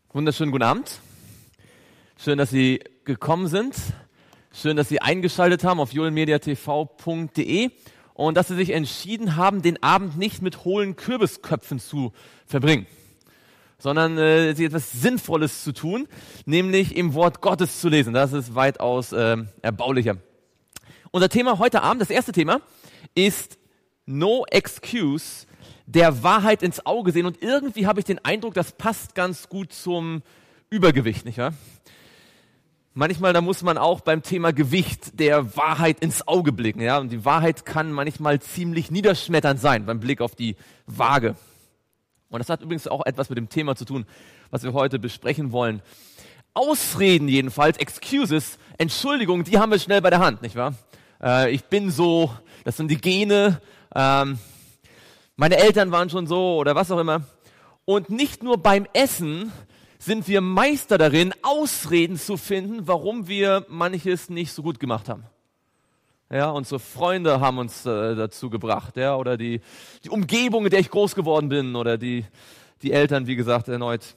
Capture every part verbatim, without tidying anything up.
Wunderschönen guten Abend. Schön, dass Sie gekommen sind. Schön, dass Sie eingeschaltet haben auf joelmediatv punkt de und dass Sie sich entschieden haben, den Abend nicht mit hohlen Kürbisköpfen zu verbringen, sondern äh, Sie etwas Sinnvolles zu tun, nämlich im Wort Gottes zu lesen. Das ist weitaus äh, erbaulicher. Unser Thema heute Abend, das erste Thema, ist No Excuse, der Wahrheit ins Auge sehen. Und irgendwie habe ich den Eindruck, das passt ganz gut zum Übergewicht, nicht wahr? Manchmal, da muss man auch beim Thema Gewicht der Wahrheit ins Auge blicken. Ja? Und die Wahrheit kann manchmal ziemlich niederschmetternd sein beim Blick auf die Waage. Und das hat übrigens auch etwas mit dem Thema zu tun, was wir heute besprechen wollen. Ausreden jedenfalls, Excuses, Entschuldigung, die haben wir schnell bei der Hand, nicht wahr? Äh, ich bin so, das sind die Gene, ähm, meine Eltern waren schon so oder was auch immer. Und nicht nur beim Essen sind wir Meister darin, Ausreden zu finden, warum wir manches nicht so gut gemacht haben. Ja, unsere Freunde haben uns äh, dazu gebracht, ja, oder die, die Umgebung, in der ich groß geworden bin, oder die, die Eltern, wie gesagt, erneut.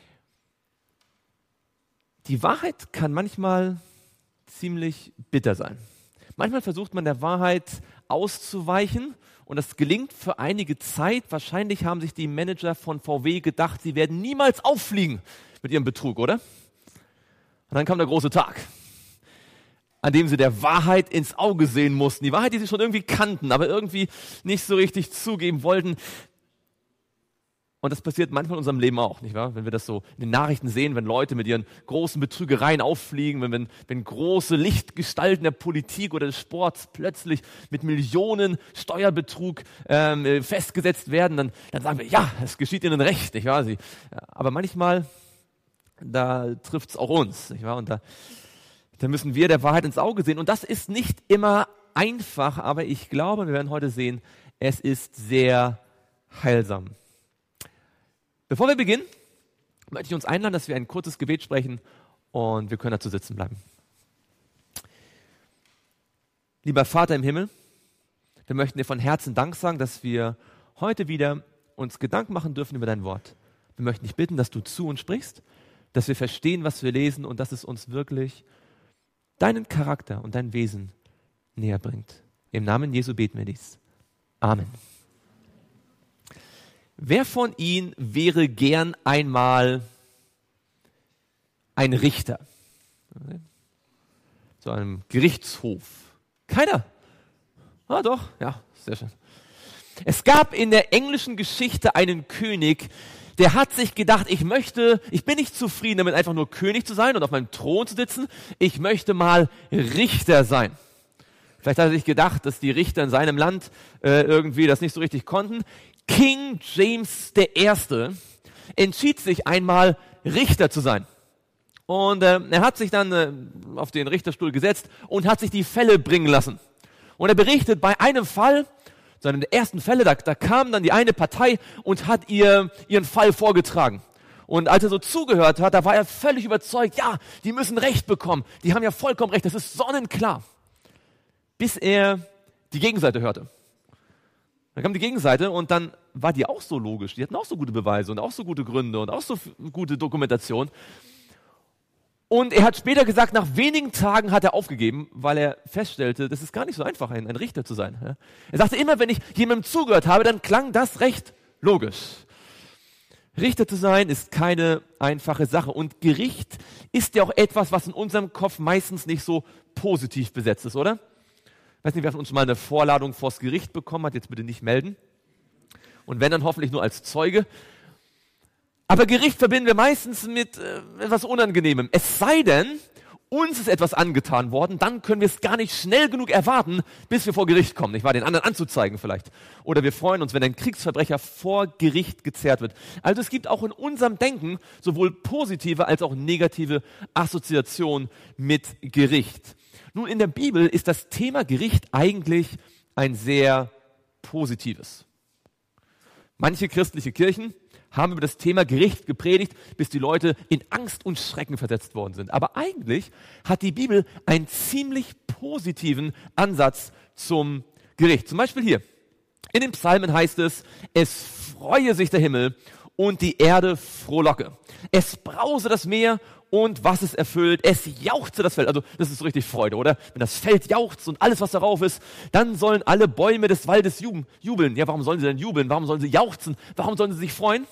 Die Wahrheit kann manchmal ziemlich bitter sein. Manchmal versucht man der Wahrheit auszuweichen und das gelingt für einige Zeit. Wahrscheinlich haben sich die Manager von V W gedacht, sie werden niemals auffliegen mit ihrem Betrug, oder? Und dann kam der große Tag, an dem sie der Wahrheit ins Auge sehen mussten. Die Wahrheit, die sie schon irgendwie kannten, aber irgendwie nicht so richtig zugeben wollten. Und das passiert manchmal in unserem Leben auch, nicht wahr? Wenn wir das so in den Nachrichten sehen, wenn Leute mit ihren großen Betrügereien auffliegen, wenn, wenn, wenn große Lichtgestalten der Politik oder des Sports plötzlich mit Millionen Steuerbetrug ähm, festgesetzt werden, dann, dann sagen wir, ja, es geschieht ihnen recht, nicht wahr? Sie, aber manchmal, da trifft es auch uns, nicht wahr? Und da, da müssen wir der Wahrheit ins Auge sehen. Und das ist nicht immer einfach, aber ich glaube, wir werden heute sehen, es ist sehr heilsam. Bevor wir beginnen, möchte ich uns einladen, dass wir ein kurzes Gebet sprechen und wir können dazu sitzen bleiben. Lieber Vater im Himmel, wir möchten dir von Herzen Dank sagen, dass wir heute wieder uns Gedanken machen dürfen über dein Wort. Wir möchten dich bitten, dass du zu uns sprichst, dass wir verstehen, was wir lesen und dass es uns wirklich deinen Charakter und dein Wesen näher bringt. Im Namen Jesu beten wir dies. Amen. Wer von Ihnen wäre gern einmal ein Richter? So einem Gerichtshof. Keiner? Ah doch, ja, sehr schön. Es gab in der englischen Geschichte einen König, der hat sich gedacht, ich möchte, ich bin nicht zufrieden damit, einfach nur König zu sein und auf meinem Thron zu sitzen. Ich möchte mal Richter sein. Vielleicht hat er sich gedacht, dass die Richter in seinem Land äh, irgendwie das nicht so richtig konnten. King James der Erste entschied sich einmal, Richter zu sein. Und äh, er hat sich dann äh, auf den Richterstuhl gesetzt und hat sich die Fälle bringen lassen. Und er berichtet, bei einem Fall, so einem der ersten Fälle, da, da kam dann die eine Partei und hat ihr ihren Fall vorgetragen. Und als er so zugehört hat, da war er völlig überzeugt, ja, die müssen Recht bekommen. Die haben ja vollkommen Recht, das ist sonnenklar. Bis er die Gegenseite hörte. Dann kam die Gegenseite und dann war die auch so logisch. Die hatten auch so gute Beweise und auch so gute Gründe und auch so f- gute Dokumentation. Und er hat später gesagt, nach wenigen Tagen hat er aufgegeben, weil er feststellte, das ist gar nicht so einfach, ein, ein Richter zu sein. Ja? Er sagte immer, wenn ich jemandem zugehört habe, dann klang das recht logisch. Richter zu sein ist keine einfache Sache. Und Gericht ist ja auch etwas, was in unserem Kopf meistens nicht so positiv besetzt ist, oder? Ich weiß nicht, wer von uns schon mal eine Vorladung vors Gericht bekommen hat, jetzt bitte nicht melden. Und wenn, dann hoffentlich nur als Zeuge. Aber Gericht verbinden wir meistens mit äh, etwas Unangenehmem. Es sei denn, uns ist etwas angetan worden, dann können wir es gar nicht schnell genug erwarten, bis wir vor Gericht kommen, nicht wahr? Den anderen anzuzeigen vielleicht. Oder wir freuen uns, wenn ein Kriegsverbrecher vor Gericht gezerrt wird. Also es gibt auch in unserem Denken sowohl positive als auch negative Assoziationen mit Gericht. Nun, in der Bibel ist das Thema Gericht eigentlich ein sehr positives. Manche christliche Kirchen haben über das Thema Gericht gepredigt, bis die Leute in Angst und Schrecken versetzt worden sind. Aber eigentlich hat die Bibel einen ziemlich positiven Ansatz zum Gericht. Zum Beispiel hier. In den Psalmen heißt es, es freue sich der Himmel und die Erde frohlocke. Es brause das Meer und was es erfüllt, es jauchze das Feld. Also das ist so richtig Freude, oder? Wenn das Feld jauchzt und alles, was darauf ist, dann sollen alle Bäume des Waldes jubeln. Ja, warum sollen sie denn jubeln? Warum sollen sie jauchzen? Warum sollen sie sich freuen?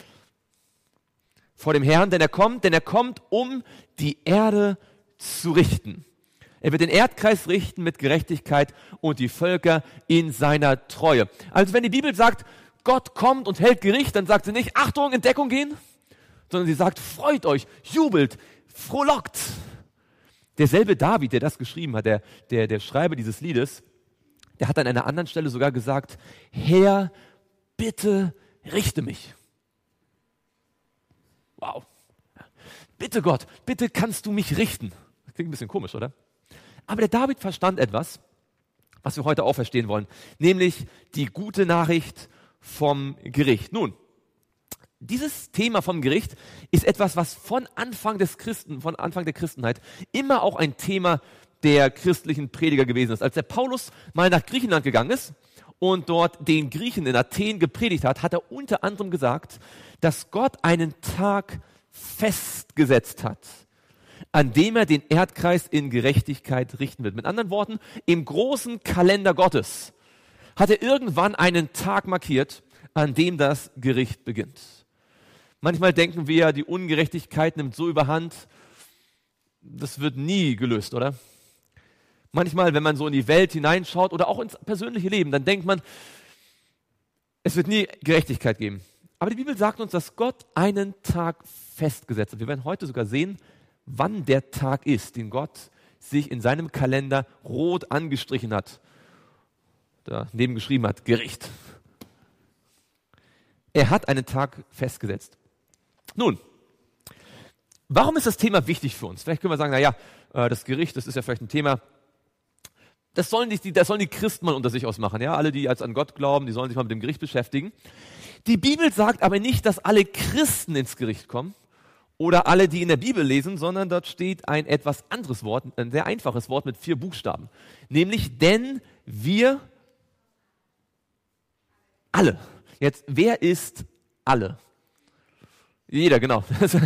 Vor dem Herrn, denn er kommt, denn er kommt, um die Erde zu richten. Er wird den Erdkreis richten mit Gerechtigkeit und die Völker in seiner Treue. Also wenn die Bibel sagt, Gott kommt und hält Gericht, dann sagt sie nicht, Achtung, in Deckung gehen, sondern sie sagt, freut euch, jubelt, frohlockt. Derselbe David, der das geschrieben hat, der, der, der Schreiber dieses Liedes, der hat an einer anderen Stelle sogar gesagt, Herr, bitte richte mich. Wow. Bitte Gott, bitte kannst du mich richten. Das klingt ein bisschen komisch, oder? Aber der David verstand etwas, was wir heute auch verstehen wollen, nämlich die gute Nachricht vom Gericht. Nun, dieses Thema vom Gericht ist etwas, was von Anfang des Christen, von Anfang der Christenheit immer auch ein Thema der christlichen Prediger gewesen ist. Als der Paulus mal nach Griechenland gegangen ist und dort den Griechen in Athen gepredigt hat, hat er unter anderem gesagt, dass Gott einen Tag festgesetzt hat, an dem er den Erdkreis in Gerechtigkeit richten wird. Mit anderen Worten, im großen Kalender Gottes hat er irgendwann einen Tag markiert, an dem das Gericht beginnt. Manchmal denken wir, die Ungerechtigkeit nimmt so überhand, das wird nie gelöst, oder? Manchmal, wenn man so in die Welt hineinschaut oder auch ins persönliche Leben, dann denkt man, es wird nie Gerechtigkeit geben. Aber die Bibel sagt uns, dass Gott einen Tag festgesetzt hat. Wir werden heute sogar sehen, wann der Tag ist, den Gott sich in seinem Kalender rot angestrichen hat. Daneben geschrieben hat, Gericht. Er hat einen Tag festgesetzt. Nun, warum ist das Thema wichtig für uns? Vielleicht können wir sagen, naja, das Gericht, das ist ja vielleicht ein Thema, das sollen die, das sollen die Christen mal unter sich ausmachen. Ja? Alle, die als an Gott glauben, die sollen sich mal mit dem Gericht beschäftigen. Die Bibel sagt aber nicht, dass alle Christen ins Gericht kommen oder alle, die in der Bibel lesen, sondern dort steht ein etwas anderes Wort, ein sehr einfaches Wort mit vier Buchstaben. Nämlich, denn wir alle. Jetzt, wer ist alle? Jeder, genau.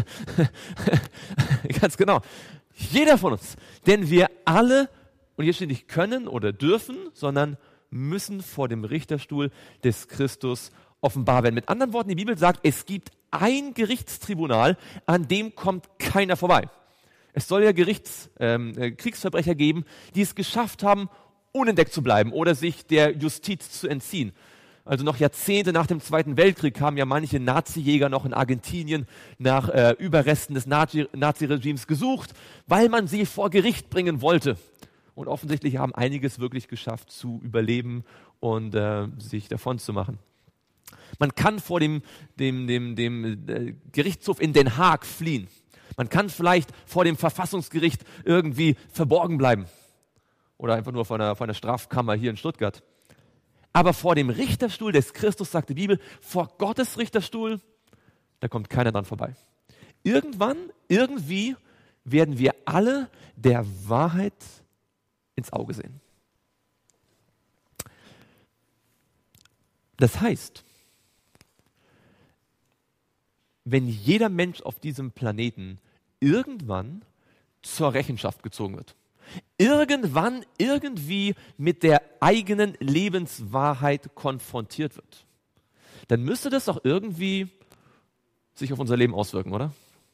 Ganz genau. Jeder von uns. Denn wir alle, und hier steht nicht können oder dürfen, sondern müssen vor dem Richterstuhl des Christus offenbar werden. Mit anderen Worten, die Bibel sagt, es gibt ein Gerichtstribunal, an dem kommt keiner vorbei. Es soll ja Gerichts, ähm, Kriegsverbrecher geben, die es geschafft haben, unentdeckt zu bleiben oder sich der Justiz zu entziehen. Also noch Jahrzehnte nach dem Zweiten Weltkrieg haben ja manche Nazi-Jäger noch in Argentinien nach äh, Überresten des Nazi- Nazi-Regimes gesucht, weil man sie vor Gericht bringen wollte. Und offensichtlich haben einiges wirklich geschafft zu überleben und äh, sich davon zu machen. Man kann vor dem, dem, dem, dem äh, Gerichtshof in Den Haag fliehen. Man kann vielleicht vor dem Verfassungsgericht irgendwie verborgen bleiben. Oder einfach nur vor einer, vor einer Strafkammer hier in Stuttgart. Aber vor dem Richterstuhl des Christus, sagt die Bibel, vor Gottes Richterstuhl, da kommt keiner dran vorbei. Irgendwann, irgendwie werden wir alle der Wahrheit ins Auge sehen. Das heißt, wenn jeder Mensch auf diesem Planeten irgendwann zur Rechenschaft gezogen wird, irgendwann irgendwie mit der eigenen Lebenswahrheit konfrontiert wird, dann müsste das doch irgendwie sich auf unser Leben auswirken, oder?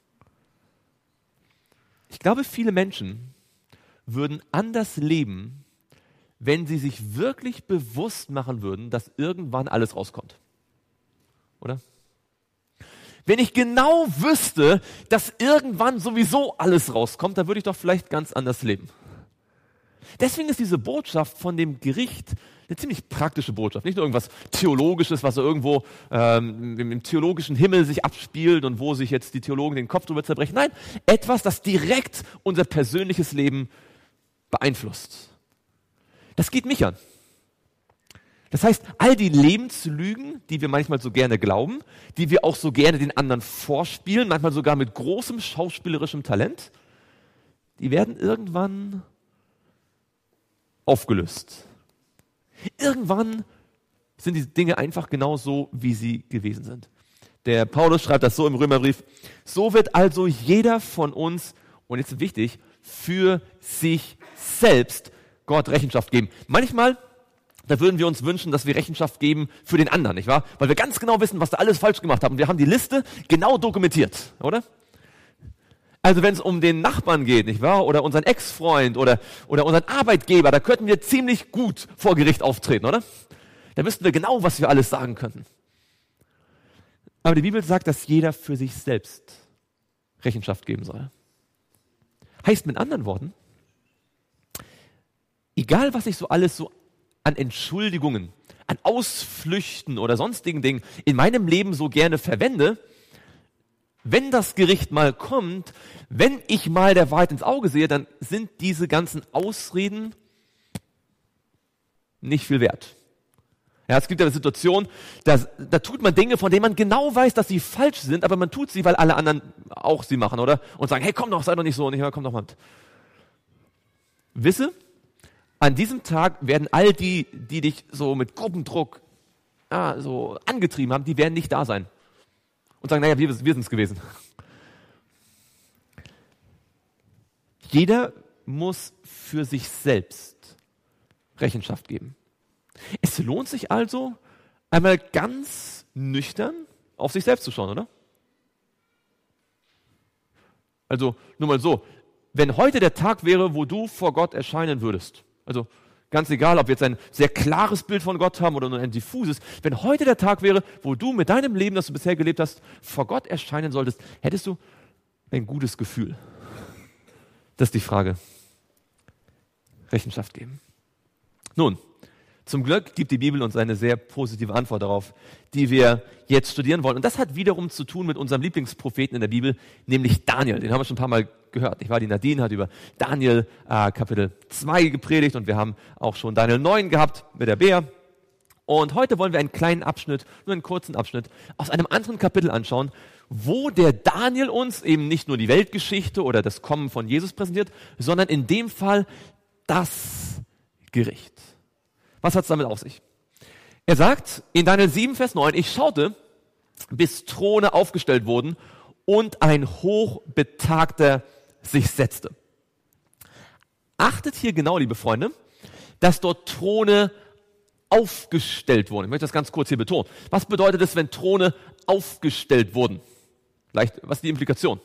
Ich glaube, viele Menschen würden anders leben, wenn sie sich wirklich bewusst machen würden, dass irgendwann alles rauskommt. Oder? Wenn ich genau wüsste, dass irgendwann sowieso alles rauskommt, dann würde ich doch vielleicht ganz anders leben. Deswegen ist diese Botschaft von dem Gericht eine ziemlich praktische Botschaft. Nicht nur irgendwas Theologisches, was so irgendwo ähm, im, im theologischen Himmel sich abspielt und wo sich jetzt die Theologen den Kopf drüber zerbrechen. Nein, etwas, das direkt unser persönliches Leben beeinflusst. Das geht mich an. Das heißt, all die Lebenslügen, die wir manchmal so gerne glauben, die wir auch so gerne den anderen vorspielen, manchmal sogar mit großem schauspielerischem Talent, die werden irgendwann aufgelöst. Irgendwann sind die Dinge einfach genau so, wie sie gewesen sind. Der Paulus schreibt das so im Römerbrief: So wird also jeder von uns, und jetzt wichtig, für sich selbst Gott Rechenschaft geben. Manchmal, da würden wir uns wünschen, dass wir Rechenschaft geben für den anderen, nicht wahr? Weil wir ganz genau wissen, was da alles falsch gemacht haben. Und wir haben die Liste genau dokumentiert, oder? Also wenn es um den Nachbarn geht, nicht wahr? Oder unseren Ex-Freund oder, oder unseren Arbeitgeber, da könnten wir ziemlich gut vor Gericht auftreten, oder? Da wüssten wir genau, was wir alles sagen könnten. Aber die Bibel sagt, dass jeder für sich selbst Rechenschaft geben soll. Heißt mit anderen Worten, egal was ich so alles so an Entschuldigungen, an Ausflüchten oder sonstigen Dingen in meinem Leben so gerne verwende, wenn das Gericht mal kommt, wenn ich mal der Wahrheit ins Auge sehe, dann sind diese ganzen Ausreden nicht viel wert. Ja, es gibt ja eine Situation, da, da tut man Dinge, von denen man genau weiß, dass sie falsch sind, aber man tut sie, weil alle anderen auch sie machen, oder? Und sagen, hey, komm doch, sei doch nicht so, nicht, komm doch mal. Wisse, an diesem Tag werden all die, die dich so mit Gruppendruck ja, so angetrieben haben, die werden nicht da sein. Und sagen, naja, wir, wir sind es gewesen. Jeder muss für sich selbst Rechenschaft geben. Es lohnt sich also, einmal ganz nüchtern auf sich selbst zu schauen, oder? Also, nur mal so, wenn heute der Tag wäre, wo du vor Gott erscheinen würdest, also ganz egal, ob wir jetzt ein sehr klares Bild von Gott haben oder nur ein diffuses, wenn heute der Tag wäre, wo du mit deinem Leben, das du bisher gelebt hast, vor Gott erscheinen solltest, hättest du ein gutes Gefühl? Das ist die Frage. Rechenschaft geben. Nun, zum Glück gibt die Bibel uns eine sehr positive Antwort darauf, die wir jetzt studieren wollen. Und das hat wiederum zu tun mit unserem Lieblingspropheten in der Bibel, nämlich Daniel. Den haben wir schon ein paar Mal gehört. Ich war die Nadine hat über Daniel äh, Kapitel zwei gepredigt und wir haben auch schon Daniel neun gehabt mit der Bea. Und heute wollen wir einen kleinen Abschnitt, nur einen kurzen Abschnitt, aus einem anderen Kapitel anschauen, wo der Daniel uns eben nicht nur die Weltgeschichte oder das Kommen von Jesus präsentiert, sondern in dem Fall das Gericht. Was hat es damit auf sich? Er sagt in Daniel sieben, Vers neun, ich schaute, bis Throne aufgestellt wurden und ein Hochbetagter sich setzte. Achtet hier genau, liebe Freunde, dass dort Throne aufgestellt wurden. Ich möchte das ganz kurz hier betonen. Was bedeutet es, wenn Throne aufgestellt wurden? Vielleicht, was ist die Implikation?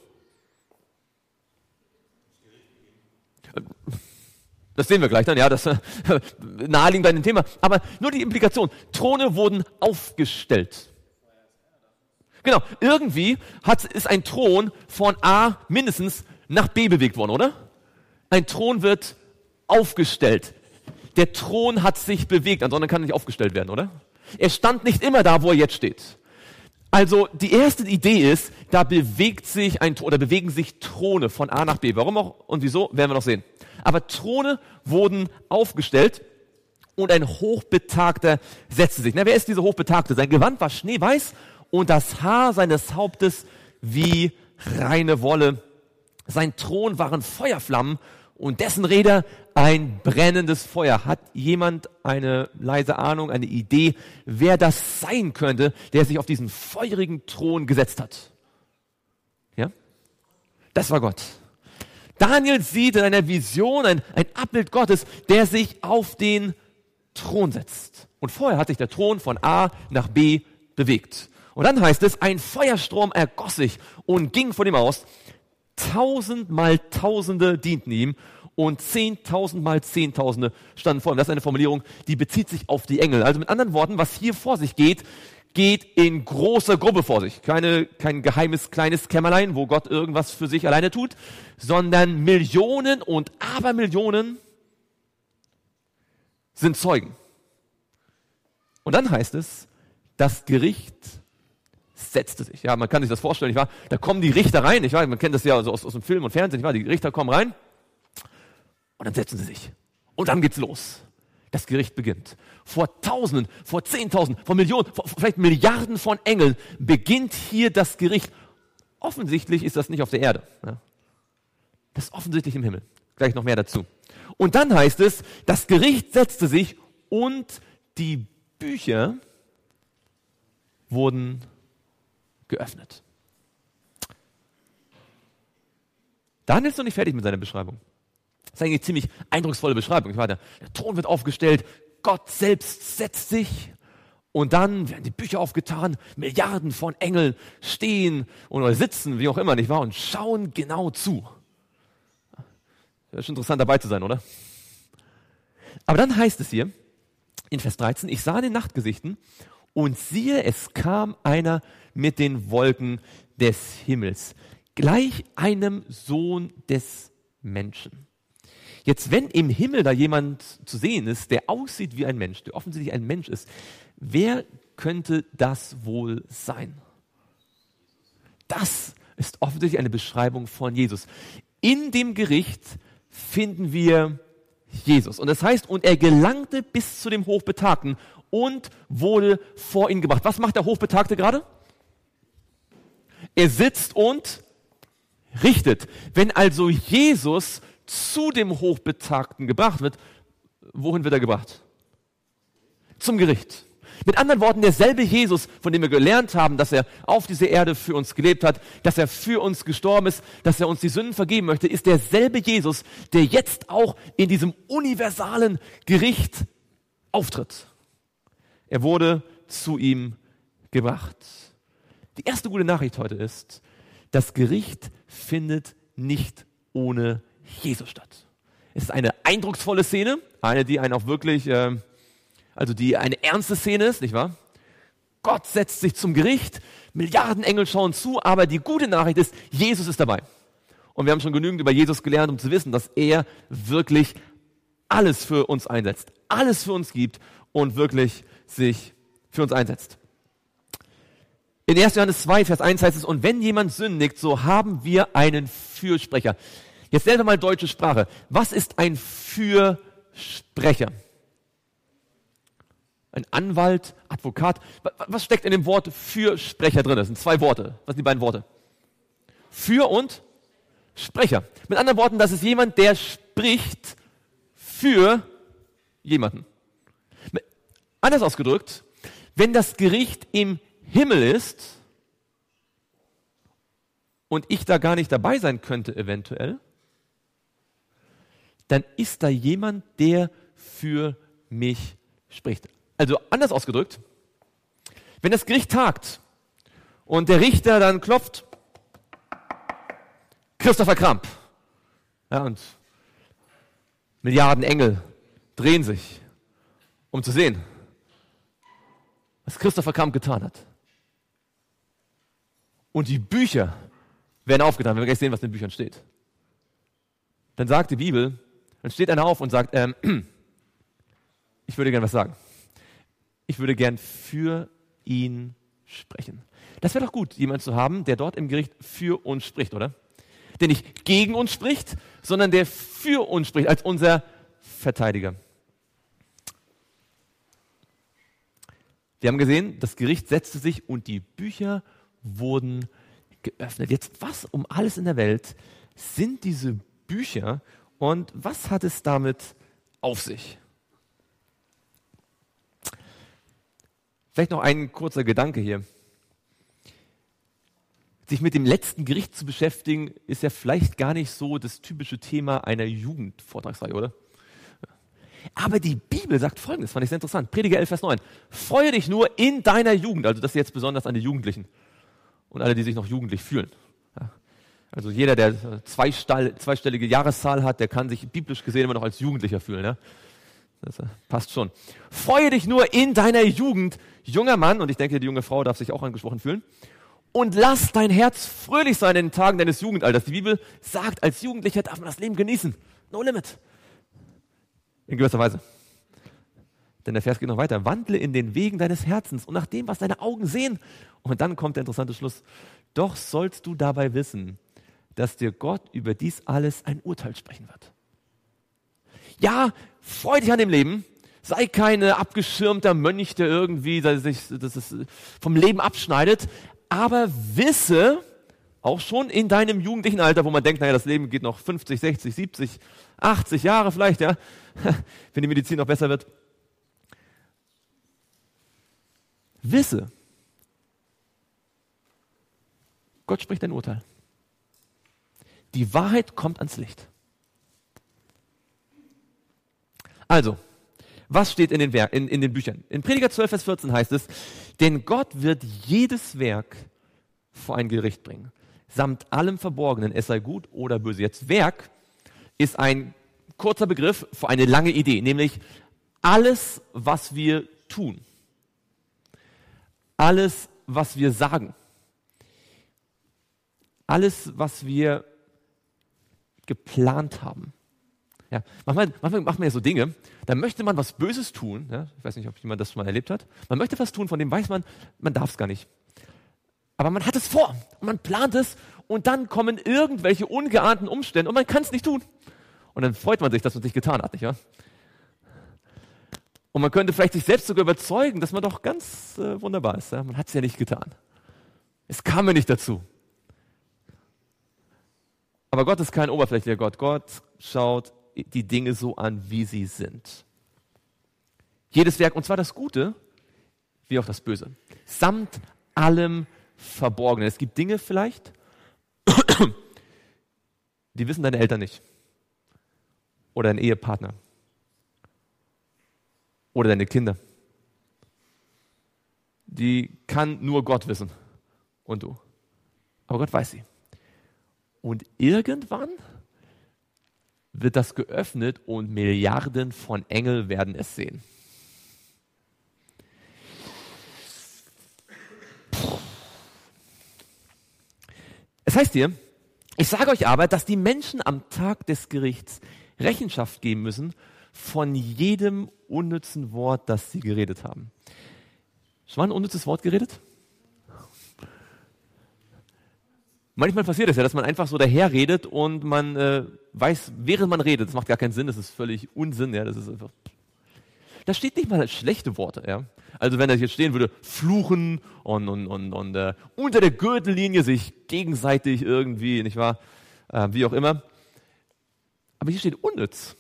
Das sehen wir gleich dann, ja, das äh, naheliegend bei dem Thema. Aber nur die Implikation. Throne wurden aufgestellt. Genau, irgendwie hat, ist ein Thron von A mindestens nach B bewegt worden, oder? Ein Thron wird aufgestellt. Der Thron hat sich bewegt, ansonsten kann er nicht aufgestellt werden, oder? Er stand nicht immer da, wo er jetzt steht. Also die erste Idee ist, da bewegt sich ein oder bewegen sich Throne von A nach B. Warum auch und wieso, werden wir noch sehen. Aber Throne wurden aufgestellt und ein Hochbetagter setzte sich. Na, wer ist dieser Hochbetagte? Sein Gewand war schneeweiß und das Haar seines Hauptes wie reine Wolle. Sein Thron waren Feuerflammen und dessen Räder ein brennendes Feuer. Hat jemand eine leise Ahnung, eine Idee, wer das sein könnte, der sich auf diesen feurigen Thron gesetzt hat? Ja? Das war Gott. Daniel sieht in einer Vision ein, ein Abbild Gottes, der sich auf den Thron setzt. Und vorher hat sich der Thron von A nach B bewegt. Und dann heißt es, ein Feuerstrom ergoss sich und ging von ihm aus. Tausendmal Tausende dienten ihm und zehntausendmal Zehntausende standen vor ihm. Das ist eine Formulierung, die bezieht sich auf die Engel. Also mit anderen Worten, was hier vor sich geht, geht in großer Gruppe vor sich. Keine, kein geheimes kleines Kämmerlein, wo Gott irgendwas für sich alleine tut, sondern Millionen und Abermillionen sind Zeugen. Und dann heißt es, das Gericht setzte sich. Ja, man kann sich das vorstellen, nicht wahr? Da kommen die Richter rein, nicht wahr? Man kennt das ja also aus, aus dem Film und Fernsehen, nicht wahr? Die Richter kommen rein und dann setzen sie sich. Und dann geht's los. Das Gericht beginnt. Vor Tausenden, vor Zehntausenden, vor Millionen, vor vielleicht Milliarden von Engeln beginnt hier das Gericht. Offensichtlich ist das nicht auf der Erde. Ja. Das ist offensichtlich im Himmel. Gleich noch mehr dazu. Und dann heißt es, das Gericht setzte sich und die Bücher wurden geöffnet. Daniel ist noch nicht fertig mit seiner Beschreibung. Das ist eigentlich eine ziemlich eindrucksvolle Beschreibung. Ich meine, der, der Thron wird aufgestellt, Gott selbst setzt sich und dann werden die Bücher aufgetan, Milliarden von Engeln stehen oder sitzen, wie auch immer, nicht wahr, und schauen genau zu. Das ist schon interessant dabei zu sein, oder? Aber dann heißt es hier in Vers dreizehn, ich sah in den Nachtgesichten und siehe, es kam einer mit den Wolken des Himmels, gleich einem Sohn des Menschen. Jetzt, wenn im Himmel da jemand zu sehen ist, der aussieht wie ein Mensch, der offensichtlich ein Mensch ist, wer könnte das wohl sein? Das ist offensichtlich eine Beschreibung von Jesus. In dem Gericht finden wir Jesus. Und das heißt, und er gelangte bis zu dem Hochbetagten und wurde vor ihn gebracht. Was macht der Hochbetagte gerade? Er sitzt und richtet. Wenn also Jesus zu dem Hochbetagten gebracht wird, wohin wird er gebracht? Zum Gericht. Mit anderen Worten, derselbe Jesus, von dem wir gelernt haben, dass er auf dieser Erde für uns gelebt hat, dass er für uns gestorben ist, dass er uns die Sünden vergeben möchte, ist derselbe Jesus, der jetzt auch in diesem universalen Gericht auftritt. Er wurde zu ihm gebracht. Die erste gute Nachricht heute ist, das Gericht findet nicht ohne Jesus statt. Es ist eine eindrucksvolle Szene, eine, die einen auch wirklich, äh, also die eine ernste Szene ist, nicht wahr? Gott setzt sich zum Gericht, Milliarden Engel schauen zu, aber die gute Nachricht ist, Jesus ist dabei. Und wir haben schon genügend über Jesus gelernt, um zu wissen, dass er wirklich alles für uns einsetzt, alles für uns gibt und wirklich sich für uns einsetzt. In erster Johannes zwei, Vers eins heißt es, und wenn jemand sündigt, so haben wir einen Fürsprecher. Jetzt lernen wir mal deutsche Sprache. Was ist ein Fürsprecher? Ein Anwalt, Advokat. Was steckt in dem Wort Fürsprecher drin? Das sind zwei Worte. Was sind die beiden Worte? Für und Sprecher. Mit anderen Worten, das ist jemand, der spricht für jemanden. Anders ausgedrückt, wenn das Gericht im Himmel ist und ich da gar nicht dabei sein könnte eventuell, dann ist da jemand, der für mich spricht. Also anders ausgedrückt, wenn das Gericht tagt und der Richter dann klopft, Christopher Kramp, ja, und Milliarden Engel drehen sich, um zu sehen, was Christopher Kramp getan hat. Und die Bücher werden aufgetan, wenn wir gleich sehen, was in den Büchern steht. Dann sagt die Bibel, dann steht einer auf und sagt, ähm, ich würde gern was sagen. Ich würde gern für ihn sprechen. Das wäre doch gut, jemanden zu haben, der dort im Gericht für uns spricht, oder? Der nicht gegen uns spricht, sondern der für uns spricht, als unser Verteidiger. Wir haben gesehen, das Gericht setzte sich und die Bücher wurden geöffnet. Jetzt, was um alles in der Welt sind diese Bücher und was hat es damit auf sich? Vielleicht noch ein kurzer Gedanke hier. Sich mit dem letzten Gericht zu beschäftigen, ist ja vielleicht gar nicht so das typische Thema einer Jugendvortragsreihe, oder? Aber die Bibel sagt Folgendes, fand ich sehr interessant. Prediger elf, Vers neun. Freue dich nur in deiner Jugend, also das jetzt besonders an die Jugendlichen und alle, die sich noch jugendlich fühlen. Ja. Also jeder, der zweistall, zweistellige Jahreszahl hat, der kann sich biblisch gesehen immer noch als Jugendlicher fühlen. Ja. Das äh, passt schon. Freue dich nur in deiner Jugend, junger Mann, und ich denke, die junge Frau darf sich auch angesprochen fühlen, und lass dein Herz fröhlich sein in den Tagen deines Jugendalters. Die Bibel sagt, als Jugendlicher darf man das Leben genießen. No limit. In gewisser Weise. Denn der Vers geht noch weiter. Wandle in den Wegen deines Herzens und nach dem, was deine Augen sehen. Und dann kommt der interessante Schluss. Doch sollst du dabei wissen, dass dir Gott über dies alles ein Urteil sprechen wird. Ja, freu dich an dem Leben. Sei kein abgeschirmter Mönch, der irgendwie sich das ist, vom Leben abschneidet. Aber wisse, auch schon in deinem jugendlichen Alter, wo man denkt, naja, das Leben geht noch fünfzig, sechzig, siebzig, achtzig Jahre vielleicht, ja, wenn die Medizin noch besser wird. Wisse, Gott spricht ein Urteil. Die Wahrheit kommt ans Licht. Also, was steht in den, Wer- in, in den Büchern? In Prediger zwölf, Vers vierzehn heißt es, denn Gott wird jedes Werk vor ein Gericht bringen, samt allem Verborgenen, es sei gut oder böse. Jetzt Werk ist ein kurzer Begriff für eine lange Idee, nämlich alles, was wir tun, alles, was wir sagen, alles, was wir geplant haben. Ja, manchmal, manchmal macht man ja so Dinge, da möchte man was Böses tun. Ja, ich weiß nicht, ob jemand das schon mal erlebt hat. Man möchte was tun, von dem weiß man, man darf es gar nicht. Aber man hat es vor und man plant es und dann kommen irgendwelche ungeahnten Umstände und man kann es nicht tun. Und dann freut man sich, dass man es nicht getan hat, nicht wahr? Und man könnte vielleicht sich selbst sogar überzeugen, dass man doch ganz äh, wunderbar ist. Ja? Man hat es ja nicht getan. Es kam mir nicht dazu. Aber Gott ist kein oberflächlicher Gott. Gott schaut die Dinge so an, wie sie sind. Jedes Werk, und zwar das Gute, wie auch das Böse. Samt allem Verborgenen. Es gibt Dinge vielleicht, die wissen deine Eltern nicht. Oder dein Ehepartner. Oder deine Kinder. Die kann nur Gott wissen. Und du. Aber Gott weiß sie. Und irgendwann wird das geöffnet und Milliarden von Engeln werden es sehen. Es heißt hier, ich sage euch aber, dass die Menschen am Tag des Gerichts Rechenschaft geben müssen von jedem unnützen Wort, das sie geredet haben. Schon mal ein unnützes Wort geredet? Manchmal passiert es ja, dass man einfach so daherredet und man äh, weiß, während man redet, das macht gar keinen Sinn, das ist völlig Unsinn, ja, das ist einfach. Da steht nicht mal schlechte Worte, ja. Also wenn da jetzt stehen würde, fluchen und, und, und, und äh, unter der Gürtellinie sich gegenseitig irgendwie, nicht wahr, äh, wie auch immer. Aber hier steht unnütz.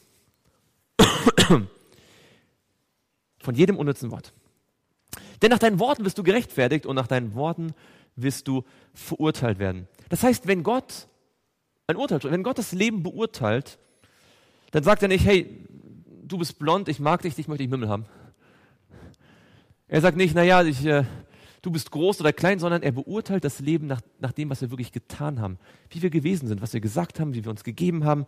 Von jedem unnützen Wort. Denn nach deinen Worten wirst du gerechtfertigt und nach deinen Worten wirst du verurteilt werden. Das heißt, wenn Gott ein Urteil, wenn Gott das Leben beurteilt, dann sagt er nicht, hey, du bist blond, ich mag dich, dich möchte ich im Himmel haben. Er sagt nicht, naja, ich, äh, du bist groß oder klein, sondern er beurteilt das Leben nach, nach dem, was wir wirklich getan haben, wie wir gewesen sind, was wir gesagt haben, wie wir uns gegeben haben.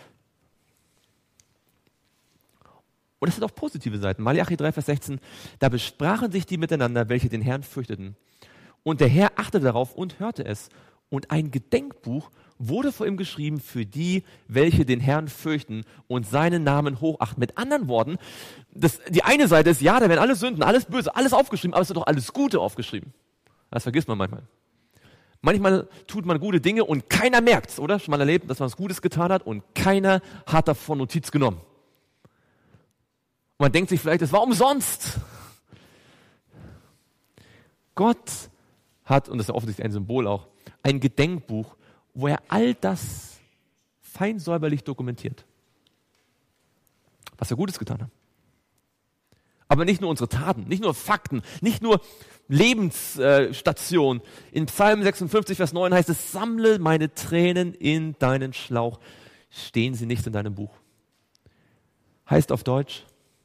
Und das hat auch positive Seiten. Malachi drei, Vers sechzehn, da besprachen sich die miteinander, welche den Herrn fürchteten. Und der Herr achtete darauf und hörte es. Und ein Gedenkbuch wurde vor ihm geschrieben für die, welche den Herrn fürchten und seinen Namen hochachten. Mit anderen Worten, das, die eine Seite ist, ja, da werden alle Sünden, alles Böse, alles aufgeschrieben, aber es wird doch alles Gute aufgeschrieben. Das vergisst man manchmal. Manchmal tut man gute Dinge und keiner merkt es, oder? Schon mal erlebt, dass man was Gutes getan hat und keiner hat davon Notiz genommen. Und man denkt sich vielleicht, es war umsonst. Gott hat, und das ist offensichtlich ein Symbol auch, ein Gedenkbuch, wo er all das fein säuberlich dokumentiert, was wir Gutes getan haben. Aber nicht nur unsere Taten, nicht nur Fakten, nicht nur Lebensstationen. In Psalm sechsundfünfzig, Vers neun heißt es, sammle meine Tränen in deinen Schlauch, stehen sie nicht in deinem Buch. Heißt auf Deutsch,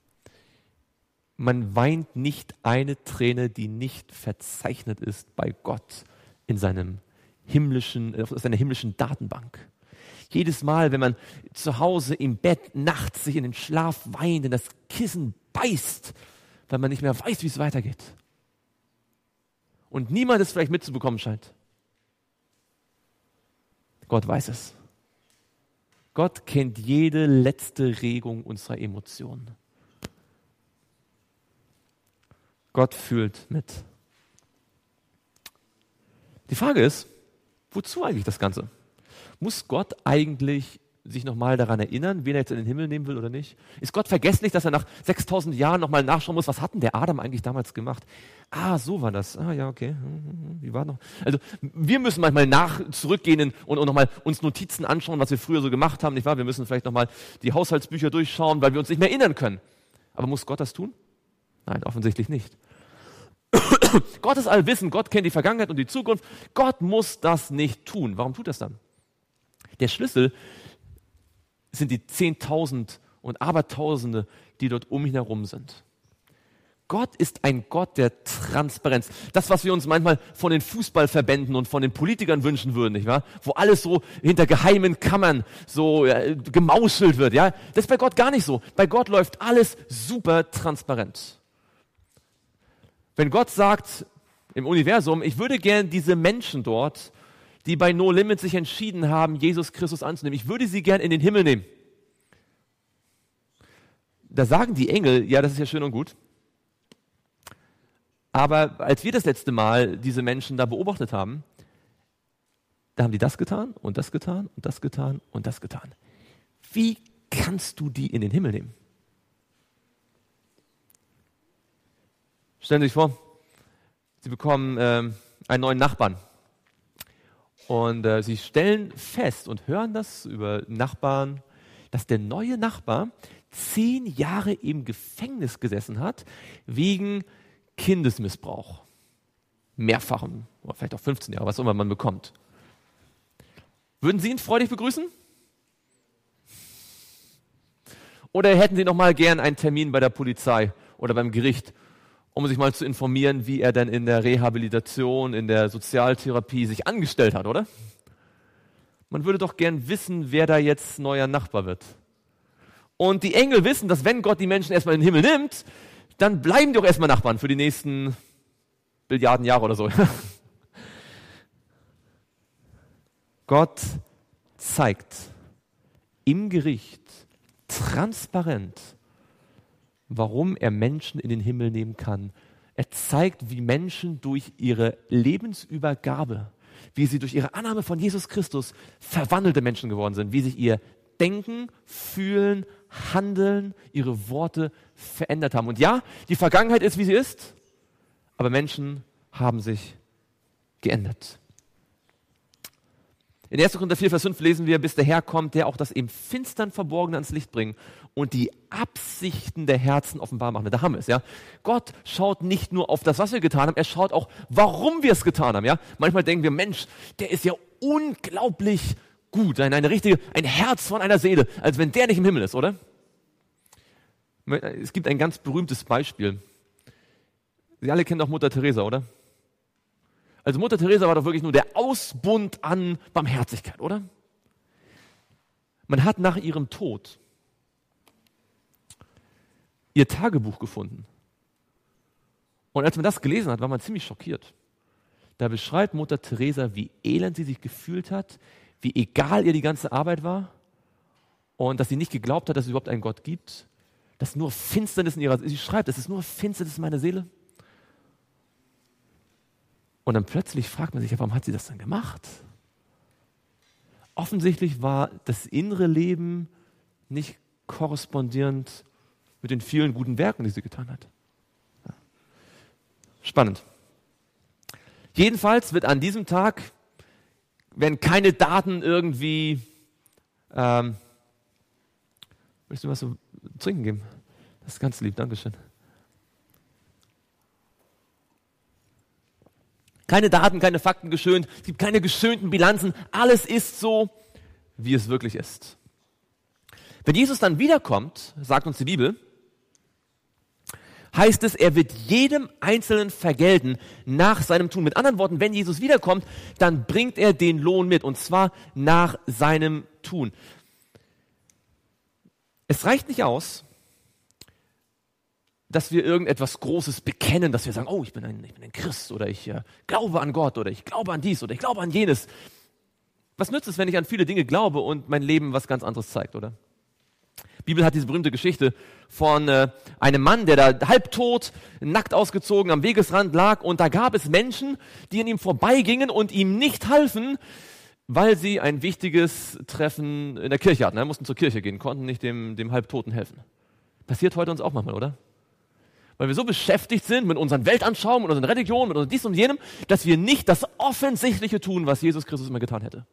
man weint nicht eine Träne, die nicht verzeichnet ist bei Gott in seinem himmlischen, auf seiner himmlischen Datenbank. Jedes Mal, wenn man zu Hause im Bett nachts sich in den Schlaf weint, in das Kissen beißt, weil man nicht mehr weiß, wie es weitergeht. Und niemand es vielleicht mitzubekommen scheint. Gott weiß es. Gott kennt jede letzte Regung unserer Emotionen. Gott fühlt mit. Die Frage ist, wozu eigentlich das Ganze? Muss Gott eigentlich sich nochmal daran erinnern, wen er jetzt in den Himmel nehmen will oder nicht? Ist Gott vergesslich, dass er nach sechstausend Jahren nochmal nachschauen muss, was hat denn der Adam eigentlich damals gemacht? Ah, so war das. Ah, ja, okay. Wie war noch? Also, wir müssen manchmal nach, zurückgehen und, und nochmal uns Notizen anschauen, was wir früher so gemacht haben, nicht wahr? Wir müssen vielleicht nochmal die Haushaltsbücher durchschauen, weil wir uns nicht mehr erinnern können. Aber muss Gott das tun? Nein, offensichtlich nicht. Gott ist allwissend, Gott kennt die Vergangenheit und die Zukunft. Gott muss das nicht tun. Warum tut er es dann? Der Schlüssel sind die Zehntausend und Abertausende, die dort um ihn herum sind. Gott ist ein Gott der Transparenz. Das, was wir uns manchmal von den Fußballverbänden und von den Politikern wünschen würden, nicht wahr? Wo alles so hinter geheimen Kammern so ja, gemauschelt wird, ja? Das ist bei Gott gar nicht so. Bei Gott läuft alles super transparent. Wenn Gott sagt im Universum, ich würde gern diese Menschen dort, die bei No Limit sich entschieden haben, Jesus Christus anzunehmen, ich würde sie gern in den Himmel nehmen. Da sagen die Engel, ja, das ist ja schön und gut. Aber als wir das letzte Mal diese Menschen da beobachtet haben, da haben die das getan und das getan und das getan und das getan. Wie kannst du die in den Himmel nehmen? Stellen Sie sich vor, Sie bekommen ähm, einen neuen Nachbarn und äh, Sie stellen fest und hören das über Nachbarn, dass der neue Nachbar zehn Jahre im Gefängnis gesessen hat wegen Kindesmissbrauch. Mehrfachen, oder vielleicht auch fünfzehn Jahre, was immer man bekommt. Würden Sie ihn freudig begrüßen? Oder hätten Sie noch mal gern einen Termin bei der Polizei oder beim Gericht, um sich mal zu informieren, wie er denn in der Rehabilitation, in der Sozialtherapie sich angestellt hat, oder? Man würde doch gern wissen, wer da jetzt neuer Nachbar wird. Und die Engel wissen, dass wenn Gott die Menschen erstmal in den Himmel nimmt, dann bleiben die auch erstmal Nachbarn für die nächsten Billiarden Jahre oder so. Gott zeigt im Gericht transparent, warum er Menschen in den Himmel nehmen kann. Er zeigt, wie Menschen durch ihre Lebensübergabe, wie sie durch ihre Annahme von Jesus Christus verwandelte Menschen geworden sind, wie sich ihr Denken, Fühlen, Handeln, ihre Worte verändert haben. Und ja, die Vergangenheit ist, wie sie ist, aber Menschen haben sich geändert. In erster Korinther vier, Vers fünf lesen wir, bis der Herr kommt, der auch das im Finstern Verborgene ans Licht bringt und die Absichten der Herzen offenbar macht. Da haben wir es, ja. Gott schaut nicht nur auf das, was wir getan haben, er schaut auch, warum wir es getan haben, ja. Manchmal denken wir, Mensch, der ist ja unglaublich gut, eine, eine richtige, ein Herz von einer Seele, als wenn der nicht im Himmel ist, oder? Es gibt ein ganz berühmtes Beispiel. Sie alle kennen doch Mutter Teresa, oder? Also Mutter Teresa war doch wirklich nur der Ausbund an Barmherzigkeit, oder? Man hat nach ihrem Tod ihr Tagebuch gefunden. Und als man das gelesen hat, war man ziemlich schockiert. Da beschreibt Mutter Teresa, wie elend sie sich gefühlt hat, wie egal ihr die ganze Arbeit war und dass sie nicht geglaubt hat, dass es überhaupt einen Gott gibt, dass nur Finsternis in ihrer Seele, sie schreibt, es ist nur Finsternis in meiner Seele. Und dann plötzlich fragt man sich, ja, warum hat sie das dann gemacht? Offensichtlich war das innere Leben nicht korrespondierend mit den vielen guten Werken, die sie getan hat. Ja. Spannend. Jedenfalls wird an diesem Tag, wenn keine Daten irgendwie, ähm, möchtest du was zu trinken geben? Das ist ganz lieb, Dankeschön. Keine Daten, keine Fakten geschönt, es gibt keine geschönten Bilanzen, alles ist so, wie es wirklich ist. Wenn Jesus dann wiederkommt, sagt uns die Bibel, heißt es, er wird jedem Einzelnen vergelten nach seinem Tun. Mit anderen Worten, wenn Jesus wiederkommt, dann bringt er den Lohn mit, und zwar nach seinem Tun. Es reicht nicht aus, dass wir irgendetwas Großes bekennen, dass wir sagen, oh, ich bin ein, ich bin ein Christ oder ich äh, glaube an Gott oder ich glaube an dies oder ich glaube an jenes. Was nützt es, wenn ich an viele Dinge glaube und mein Leben was ganz anderes zeigt, oder? Die Bibel hat diese berühmte Geschichte von äh, einem Mann, der da halbtot, nackt ausgezogen am Wegesrand lag, und da gab es Menschen, die an ihm vorbeigingen und ihm nicht halfen, weil sie ein wichtiges Treffen in der Kirche hatten. Sie mussten zur Kirche gehen, konnten nicht dem, dem Halbtoten helfen. Passiert heute uns auch manchmal, oder? Weil wir so beschäftigt sind mit unseren Weltanschauungen, mit unseren Religionen, mit unserem dies und jenem, dass wir nicht das Offensichtliche tun, was Jesus Christus immer getan hätte.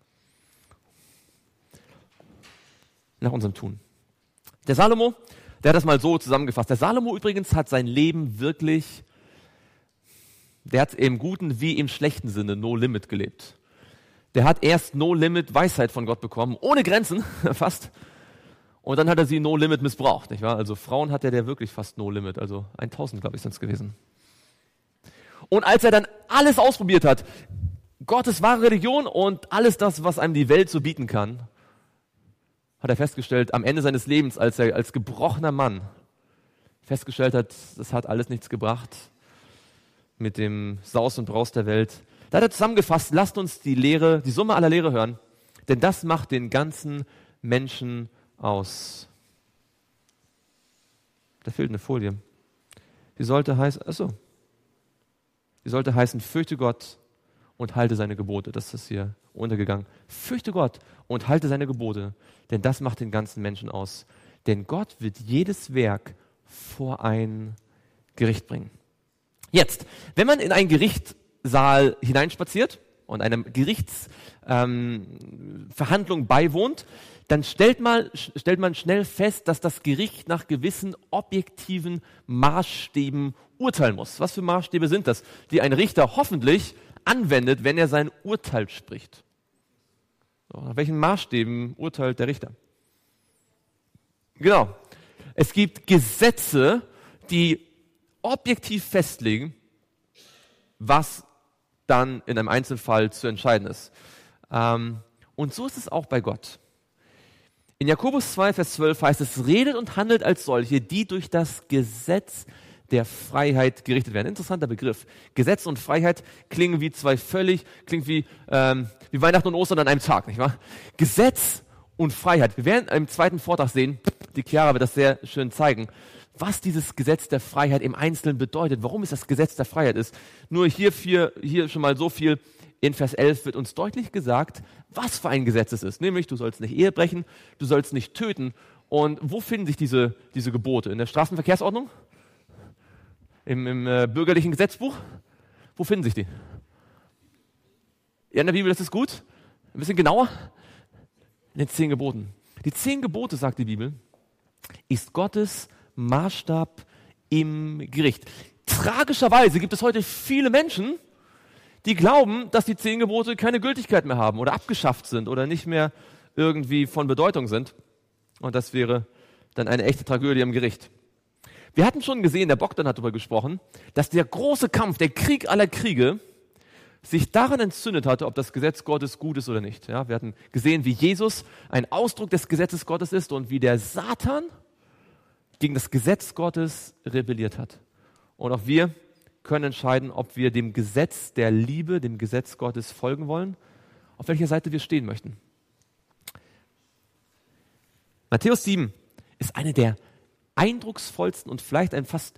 Nach unserem Tun. Der Salomo, der hat das mal so zusammengefasst. Der Salomo übrigens hat sein Leben wirklich der hat im guten wie im schlechten Sinne No Limit gelebt. Der hat erst No Limit Weisheit von Gott bekommen, ohne Grenzen, fast. Und dann hat er sie No Limit missbraucht, nicht wahr? Also Frauen hat er der wirklich fast No Limit, also tausend, glaube ich, sind es gewesen. Und als er dann alles ausprobiert hat, Gottes wahre Religion und alles das, was einem die Welt so bieten kann, hat er festgestellt, am Ende seines Lebens, als er als gebrochener Mann festgestellt hat, das hat alles nichts gebracht mit dem Saus und Braus der Welt. Da hat er zusammengefasst, lasst uns die Lehre, die Summe aller Lehre hören, denn das macht den ganzen Menschen aus. Da fehlt eine Folie. Die sollte heißen, achso, die sollte heißen, fürchte Gott und halte seine Gebote. Das ist hier untergegangen. Fürchte Gott und halte seine Gebote, denn das macht den ganzen Menschen aus. Denn Gott wird jedes Werk vor ein Gericht bringen. Jetzt, wenn man in einen Gerichtssaal hineinspaziert und einer Gerichtsverhandlung ähm, beiwohnt, dann stellt, mal, stellt man schnell fest, dass das Gericht nach gewissen objektiven Maßstäben urteilen muss. Was für Maßstäbe sind das, die ein Richter hoffentlich anwendet, wenn er sein Urteil spricht? So, nach welchen Maßstäben urteilt der Richter? Genau. Es gibt Gesetze, die objektiv festlegen, was dann in einem Einzelfall zu entscheiden ist. Ähm, und so ist es auch bei Gott. In Jakobus zwei, Vers zwölf heißt es, redet und handelt als solche, die durch das Gesetz der Freiheit gerichtet werden. Interessanter Begriff. Gesetz und Freiheit klingen wie zwei völlig, klingt wie, ähm, wie Weihnachten und Ostern an einem Tag, nicht wahr? Gesetz und Freiheit. Wir werden im zweiten Vortrag sehen, die Chiara wird das sehr schön zeigen, was dieses Gesetz der Freiheit im Einzelnen bedeutet, warum es das Gesetz der Freiheit ist. Nur hier, vier, hier schon mal so viel. In Vers elf wird uns deutlich gesagt, was für ein Gesetz es ist. Nämlich, du sollst nicht Ehe brechen, du sollst nicht töten. Und wo finden sich diese, diese Gebote? In der Straßenverkehrsordnung? Im, im äh, bürgerlichen Gesetzbuch? Wo finden sich die? Ja, in der Bibel, das ist gut. Ein bisschen genauer. In den zehn Geboten. Die zehn Gebote, sagt die Bibel, ist Gottes Maßstab im Gericht. Tragischerweise gibt es heute viele Menschen, die glauben, dass die zehn Gebote keine Gültigkeit mehr haben oder abgeschafft sind oder nicht mehr irgendwie von Bedeutung sind. Und das wäre dann eine echte Tragödie im Gericht. Wir hatten schon gesehen, der Bogdan hat darüber gesprochen, dass der große Kampf, der Krieg aller Kriege, sich daran entzündet hatte, ob das Gesetz Gottes gut ist oder nicht. Ja, wir hatten gesehen, wie Jesus ein Ausdruck des Gesetzes Gottes ist und wie der Satan gegen das Gesetz Gottes rebelliert hat. Und auch wir können entscheiden, ob wir dem Gesetz der Liebe, dem Gesetz Gottes folgen wollen, auf welcher Seite wir stehen möchten. Matthäus sieben ist eine der eindrucksvollsten und vielleicht ein fast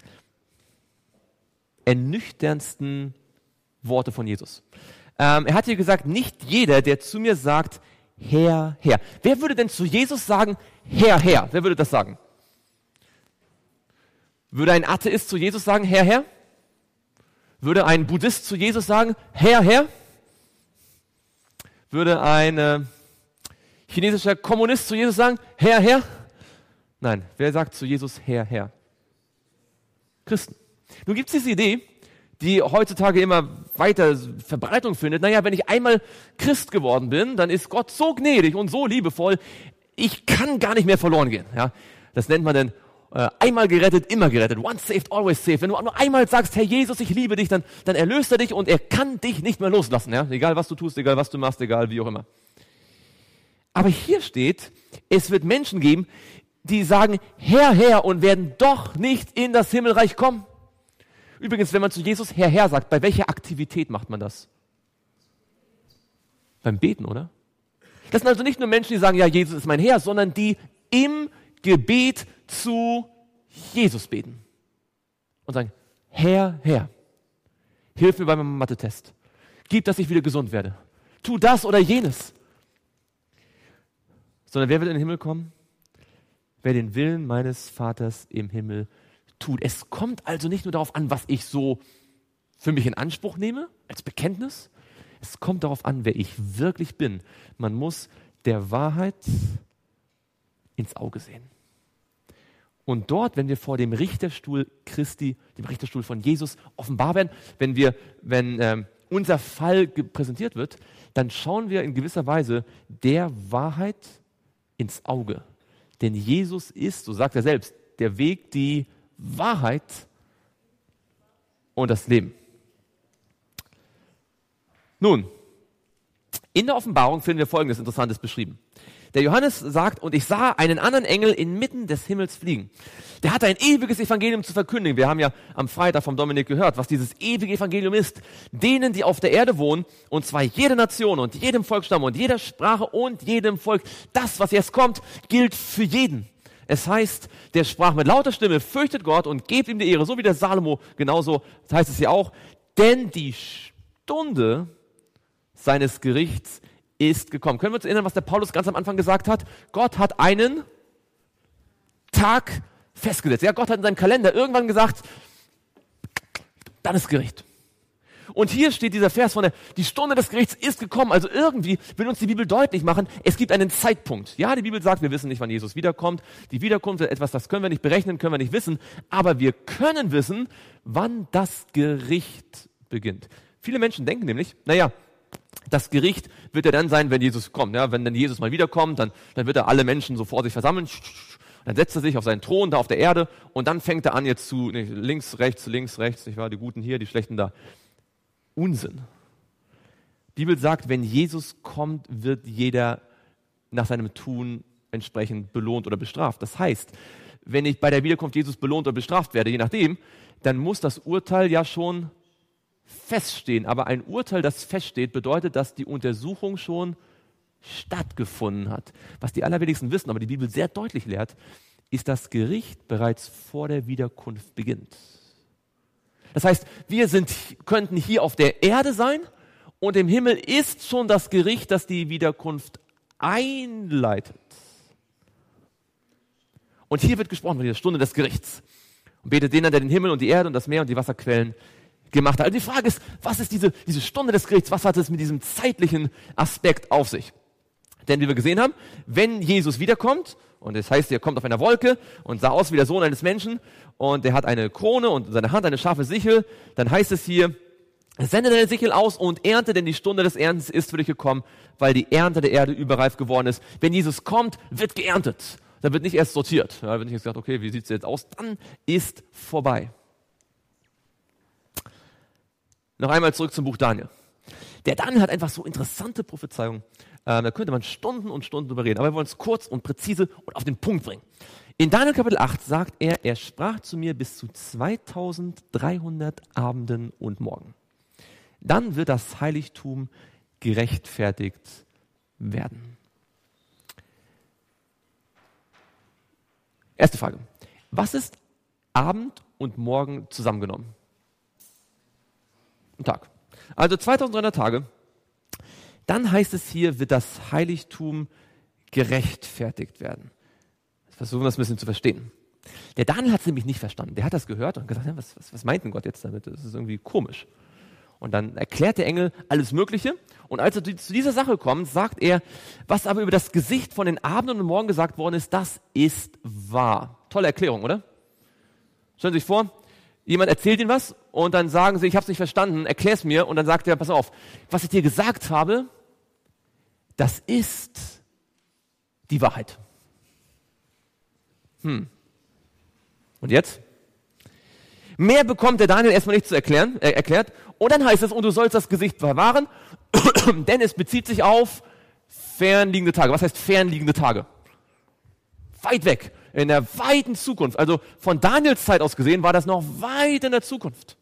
ernüchterndsten Worte von Jesus. Ähm, er hat hier gesagt, nicht jeder, der zu mir sagt, Herr, Herr. Wer würde denn zu Jesus sagen, Herr, Herr? Wer würde das sagen? Würde ein Atheist zu Jesus sagen, Herr, Herr? Würde ein Buddhist zu Jesus sagen, Herr, Herr? Würde ein äh, chinesischer Kommunist zu Jesus sagen, Herr, Herr? Nein, wer sagt zu Jesus, Herr, Herr? Christen. Nun gibt es diese Idee, die heutzutage immer weiter Verbreitung findet. Naja, wenn ich einmal Christ geworden bin, dann ist Gott so gnädig und so liebevoll, ich kann gar nicht mehr verloren gehen. Ja, das nennt man dann äh, einmal gerettet, immer gerettet. Once saved, always saved. Wenn du nur einmal sagst, Herr Jesus, ich liebe dich, dann, dann erlöst er dich und er kann dich nicht mehr loslassen. Ja? Egal, was du tust, egal, was du machst, egal, wie auch immer. Aber hier steht, es wird Menschen geben, die sagen, Herr, Herr, und werden doch nicht in das Himmelreich kommen. Übrigens, wenn man zu Jesus Herr, Herr sagt, bei welcher Aktivität macht man das? Beim Beten, oder? Das sind also nicht nur Menschen, die sagen, ja, Jesus ist mein Herr, sondern die im Gebet zu Jesus beten. Und sagen, Herr, Herr, hilf mir bei meinem Mathe-Test. Gib, dass ich wieder gesund werde. Tu das oder jenes. Sondern wer wird in den Himmel kommen? Wer den Willen meines Vaters im Himmel tut. Es kommt also nicht nur darauf an, was ich so für mich in Anspruch nehme, als Bekenntnis. Es kommt darauf an, wer ich wirklich bin. Man muss der Wahrheit ins Auge sehen. Und dort, wenn wir vor dem Richterstuhl Christi, dem Richterstuhl von Jesus offenbar werden, wenn wir, wenn ähm, unser Fall präsentiert wird, dann schauen wir in gewisser Weise der Wahrheit ins Auge. Denn Jesus ist, so sagt er selbst, der Weg, die Wahrheit und das Leben. Nun, in der Offenbarung finden wir Folgendes Interessantes beschrieben. Der Johannes sagt, und ich sah einen anderen Engel inmitten des Himmels fliegen. Der hatte ein ewiges Evangelium zu verkündigen. Wir haben ja am Freitag vom Dominik gehört, was dieses ewige Evangelium ist. Denen, die auf der Erde wohnen, und zwar jede Nation und jedem Volksstamm und jeder Sprache und jedem Volk. Das, was jetzt kommt, gilt für jeden. Es heißt, der sprach mit lauter Stimme, fürchtet Gott und gebt ihm die Ehre, so wie der Salomo, genauso heißt es hier auch. Denn die Stunde seines Gerichts ist gekommen. Können wir uns erinnern, was der Paulus ganz am Anfang gesagt hat? Gott hat einen Tag festgesetzt. Ja, Gott hat in seinem Kalender irgendwann gesagt, dann ist Gericht. Und hier steht dieser Vers von der, die Stunde des Gerichts ist gekommen. Also irgendwie will uns die Bibel deutlich machen, es gibt einen Zeitpunkt. Ja, die Bibel sagt, wir wissen nicht, wann Jesus wiederkommt. Die Wiederkunft ist etwas, das können wir nicht berechnen, können wir nicht wissen. Aber wir können wissen, wann das Gericht beginnt. Viele Menschen denken nämlich, naja, das Gericht wird ja dann sein, wenn Jesus kommt. Ja, wenn dann Jesus mal wiederkommt, dann, dann wird er alle Menschen so vor sich versammeln. Dann setzt er sich auf seinen Thron da auf der Erde und dann fängt er an jetzt zu nicht, links, rechts, links, rechts. Ich war die Guten hier, die Schlechten da. Unsinn. Die Bibel sagt, wenn Jesus kommt, wird jeder nach seinem Tun entsprechend belohnt oder bestraft. Das heißt, wenn ich bei der Wiederkunft Jesus belohnt oder bestraft werde, je nachdem, dann muss das Urteil ja schon feststehen. Aber ein Urteil, das feststeht, bedeutet, dass die Untersuchung schon stattgefunden hat. Was die allerwenigsten wissen, aber die Bibel sehr deutlich lehrt, ist, dass Gericht bereits vor der Wiederkunft beginnt. Das heißt, wir sind, könnten hier auf der Erde sein und im Himmel ist schon das Gericht, das die Wiederkunft einleitet. Und hier wird gesprochen von dieser Stunde des Gerichts. Und betet den an, der den Himmel und die Erde und das Meer und die Wasserquellen gemacht hat. Also die Frage ist, was ist diese, diese Stunde des Gerichts, was hat es mit diesem zeitlichen Aspekt auf sich? Denn wie wir gesehen haben, wenn Jesus wiederkommt, und es heißt, er kommt auf einer Wolke und sah aus wie der Sohn eines Menschen und er hat eine Krone und in seiner Hand eine scharfe Sichel, dann heißt es hier, sende deine Sichel aus und ernte, denn die Stunde des Erntens ist für dich gekommen, weil die Ernte der Erde überreif geworden ist. Wenn Jesus kommt, wird geerntet. Da wird nicht erst sortiert. Da wird nicht gesagt, okay, wie sieht es jetzt aus? Dann ist vorbei. Noch einmal zurück zum Buch Daniel. Der Daniel hat einfach so interessante Prophezeiungen. Ähm, da könnte man Stunden und Stunden drüber reden. Aber wir wollen es kurz und präzise und auf den Punkt bringen. In Daniel Kapitel acht sagt er, er sprach zu mir bis zu zweitausenddreihundert Abenden und Morgen. Dann wird das Heiligtum gerechtfertigt werden. Erste Frage. Was ist Abend und Morgen zusammengenommen? Ein Tag. Also zweitausenddreihundert Tage. Dann heißt es hier, wird das Heiligtum gerechtfertigt werden. Jetzt versuchen wir das ein bisschen zu verstehen. Der Daniel hat es nämlich nicht verstanden. Der hat das gehört und gesagt, ja, was, was, was meint denn Gott jetzt damit? Das ist irgendwie komisch. Und dann erklärt der Engel alles Mögliche. Und als er zu dieser Sache kommt, sagt er, was aber über das Gesicht von den Abenden und Morgen gesagt worden ist, das ist wahr. Tolle Erklärung, oder? Stellen Sie sich vor, jemand erzählt Ihnen was und dann sagen Sie, ich habe es nicht verstanden, erklär es mir. Und dann sagt er, pass auf, was ich dir gesagt habe, das ist die Wahrheit. Hm. Und jetzt? Mehr bekommt der Daniel erstmal nicht zu erklären, äh, erklärt. Und dann heißt es, und du sollst das Gesicht verwahren, denn es bezieht sich auf fernliegende Tage. Was heißt fernliegende Tage? Weit weg, in der weiten Zukunft. Also von Daniels Zeit aus gesehen war das noch weit in der Zukunft.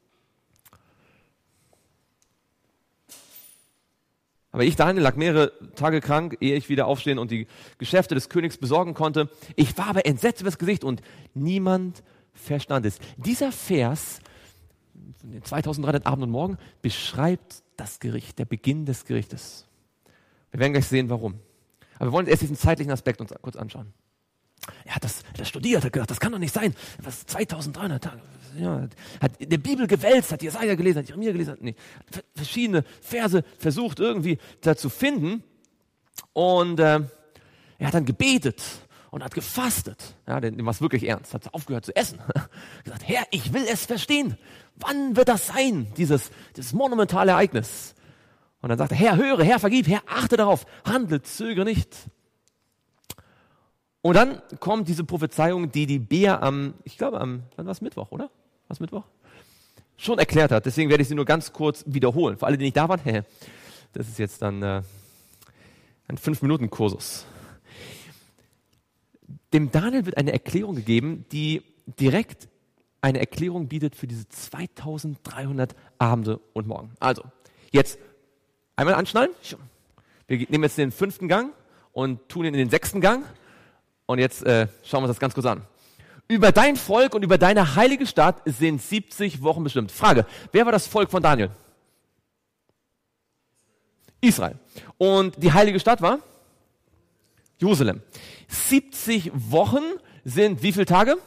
Aber ich, Daniel, lag mehrere Tage krank, ehe ich wieder aufstehen und die Geschäfte des Königs besorgen konnte. Ich war aber entsetzt über das Gesicht und niemand verstand es. Dieser Vers, zweitausenddreihundert Abend und Morgen, beschreibt das Gericht, der Beginn des Gerichtes. Wir werden gleich sehen, warum. Aber wir wollen erst diesen zeitlichen Aspekt uns kurz anschauen. Er hat das, das studiert, hat gedacht, das kann doch nicht sein. Was zweitausenddreihundert Tage. Ja, hat in der Bibel gewälzt, hat Jesaja gelesen, hat Jeremia gelesen, hat nee, verschiedene Verse versucht irgendwie da zu finden. Und äh, er hat dann gebetet. und hat gefastet. Ja, dem war es wirklich ernst, hat aufgehört zu essen. Gesagt, Herr, ich will es verstehen. Wann wird das sein, dieses, dieses monumentale Ereignis? Und dann sagt er, Herr, höre, Herr, vergib, Herr, achte darauf, handle, zögere nicht. Und dann kommt diese Prophezeiung, die die Bea am, ich glaube am, wann war es Mittwoch, oder? War es Mittwoch? Schon erklärt hat. Deswegen werde ich sie nur ganz kurz wiederholen. Für alle, die nicht da waren, das ist jetzt dann äh, ein fünf-Minuten-Kursus. Dem Daniel wird eine Erklärung gegeben, die direkt eine Erklärung bietet für diese zweitausenddreihundert Abende und Morgen. Also, jetzt einmal anschnallen. Wir nehmen jetzt den fünften Gang und tun ihn in den sechsten Gang. Und jetzt äh, schauen wir uns das ganz kurz an. Über dein Volk und über deine heilige Stadt sind siebzig Wochen bestimmt. Frage, wer war das Volk von Daniel? Israel. Und die heilige Stadt war? Jerusalem. siebzig Wochen sind wie viele Tage?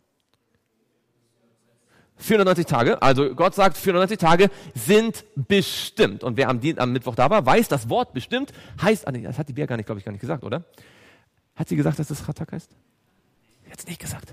vierhundertneunzig Tage. Also Gott sagt, vierhundertneunzig Tage sind bestimmt. Und wer am, Dien- am Mittwoch da war, weiß, das Wort bestimmt heißt, das hat die Bea gar nicht, glaube ich, gar nicht gesagt, oder? Hat sie gesagt, dass das Chatak heißt? Sie hat es nicht gesagt.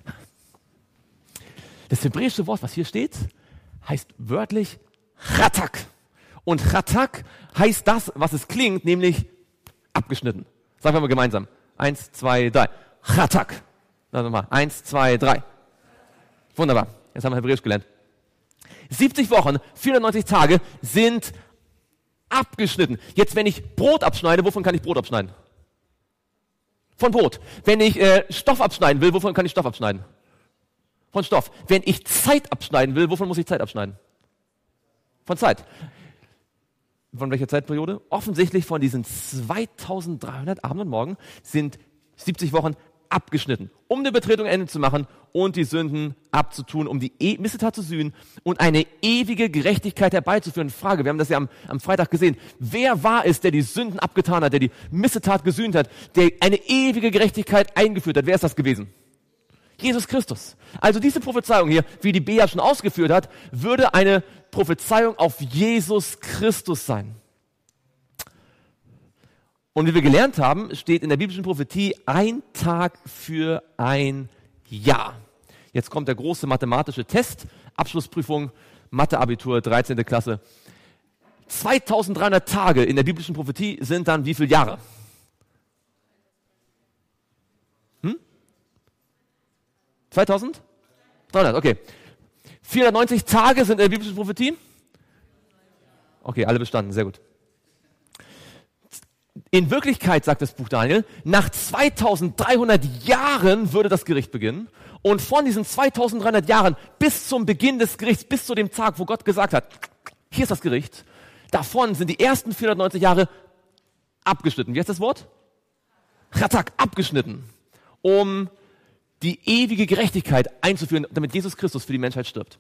Das hebräische Wort, was hier steht, heißt wörtlich Chatak. Und Chatak heißt das, was es klingt, nämlich abgeschnitten. Sagen wir mal gemeinsam. Eins, zwei, drei. Chatak. Dann nochmal. Eins, zwei, drei. Wunderbar. Jetzt haben wir Hebräisch gelernt. siebzig Wochen, vierhundertneunzig Tage sind abgeschnitten. Jetzt, wenn ich Brot abschneide, wovon kann ich Brot abschneiden? Von Brot. Wenn ich äh, Stoff abschneiden will, wovon kann ich Stoff abschneiden? Von Stoff. Wenn ich Zeit abschneiden will, wovon muss ich Zeit abschneiden? Von Zeit. Von welcher Zeitperiode? Offensichtlich von diesen zweitausenddreihundert Abend und Morgen sind siebzig Wochen abgeschnitten, um eine Betretung Ende zu machen und die Sünden abzutun, um die e- Missetat zu sühnen und eine ewige Gerechtigkeit herbeizuführen. Frage, wir haben das ja am, am Freitag gesehen. Wer war es, der die Sünden abgetan hat, der die Missetat gesühnt hat, der eine ewige Gerechtigkeit eingeführt hat? Wer ist das gewesen? Jesus Christus. Also diese Prophezeiung hier, wie die Bea schon ausgeführt hat, würde eine Prophezeiung auf Jesus Christus sein. Und wie wir gelernt haben, steht in der biblischen Prophetie ein Tag für ein Jahr. Jetzt kommt der große mathematische Test, Abschlussprüfung, Mathe-Abitur, dreizehnte Klasse. zweitausenddreihundert Tage in der biblischen Prophetie sind dann wie viele Jahre? Hm? zweitausenddreihundert, okay. vierhundertneunzig Tage sind in der biblischen Prophetie? Okay, alle bestanden, sehr gut. In Wirklichkeit, sagt das Buch Daniel, nach zweitausenddreihundert Jahren würde das Gericht beginnen. Und von diesen zweitausenddreihundert Jahren bis zum Beginn des Gerichts, bis zu dem Tag, wo Gott gesagt hat, hier ist das Gericht, davon sind die ersten vierhundertneunzig Jahre abgeschnitten. Wie heißt das Wort? Chatak, abgeschnitten, um die ewige Gerechtigkeit einzuführen, damit Jesus Christus für die Menschheit stirbt.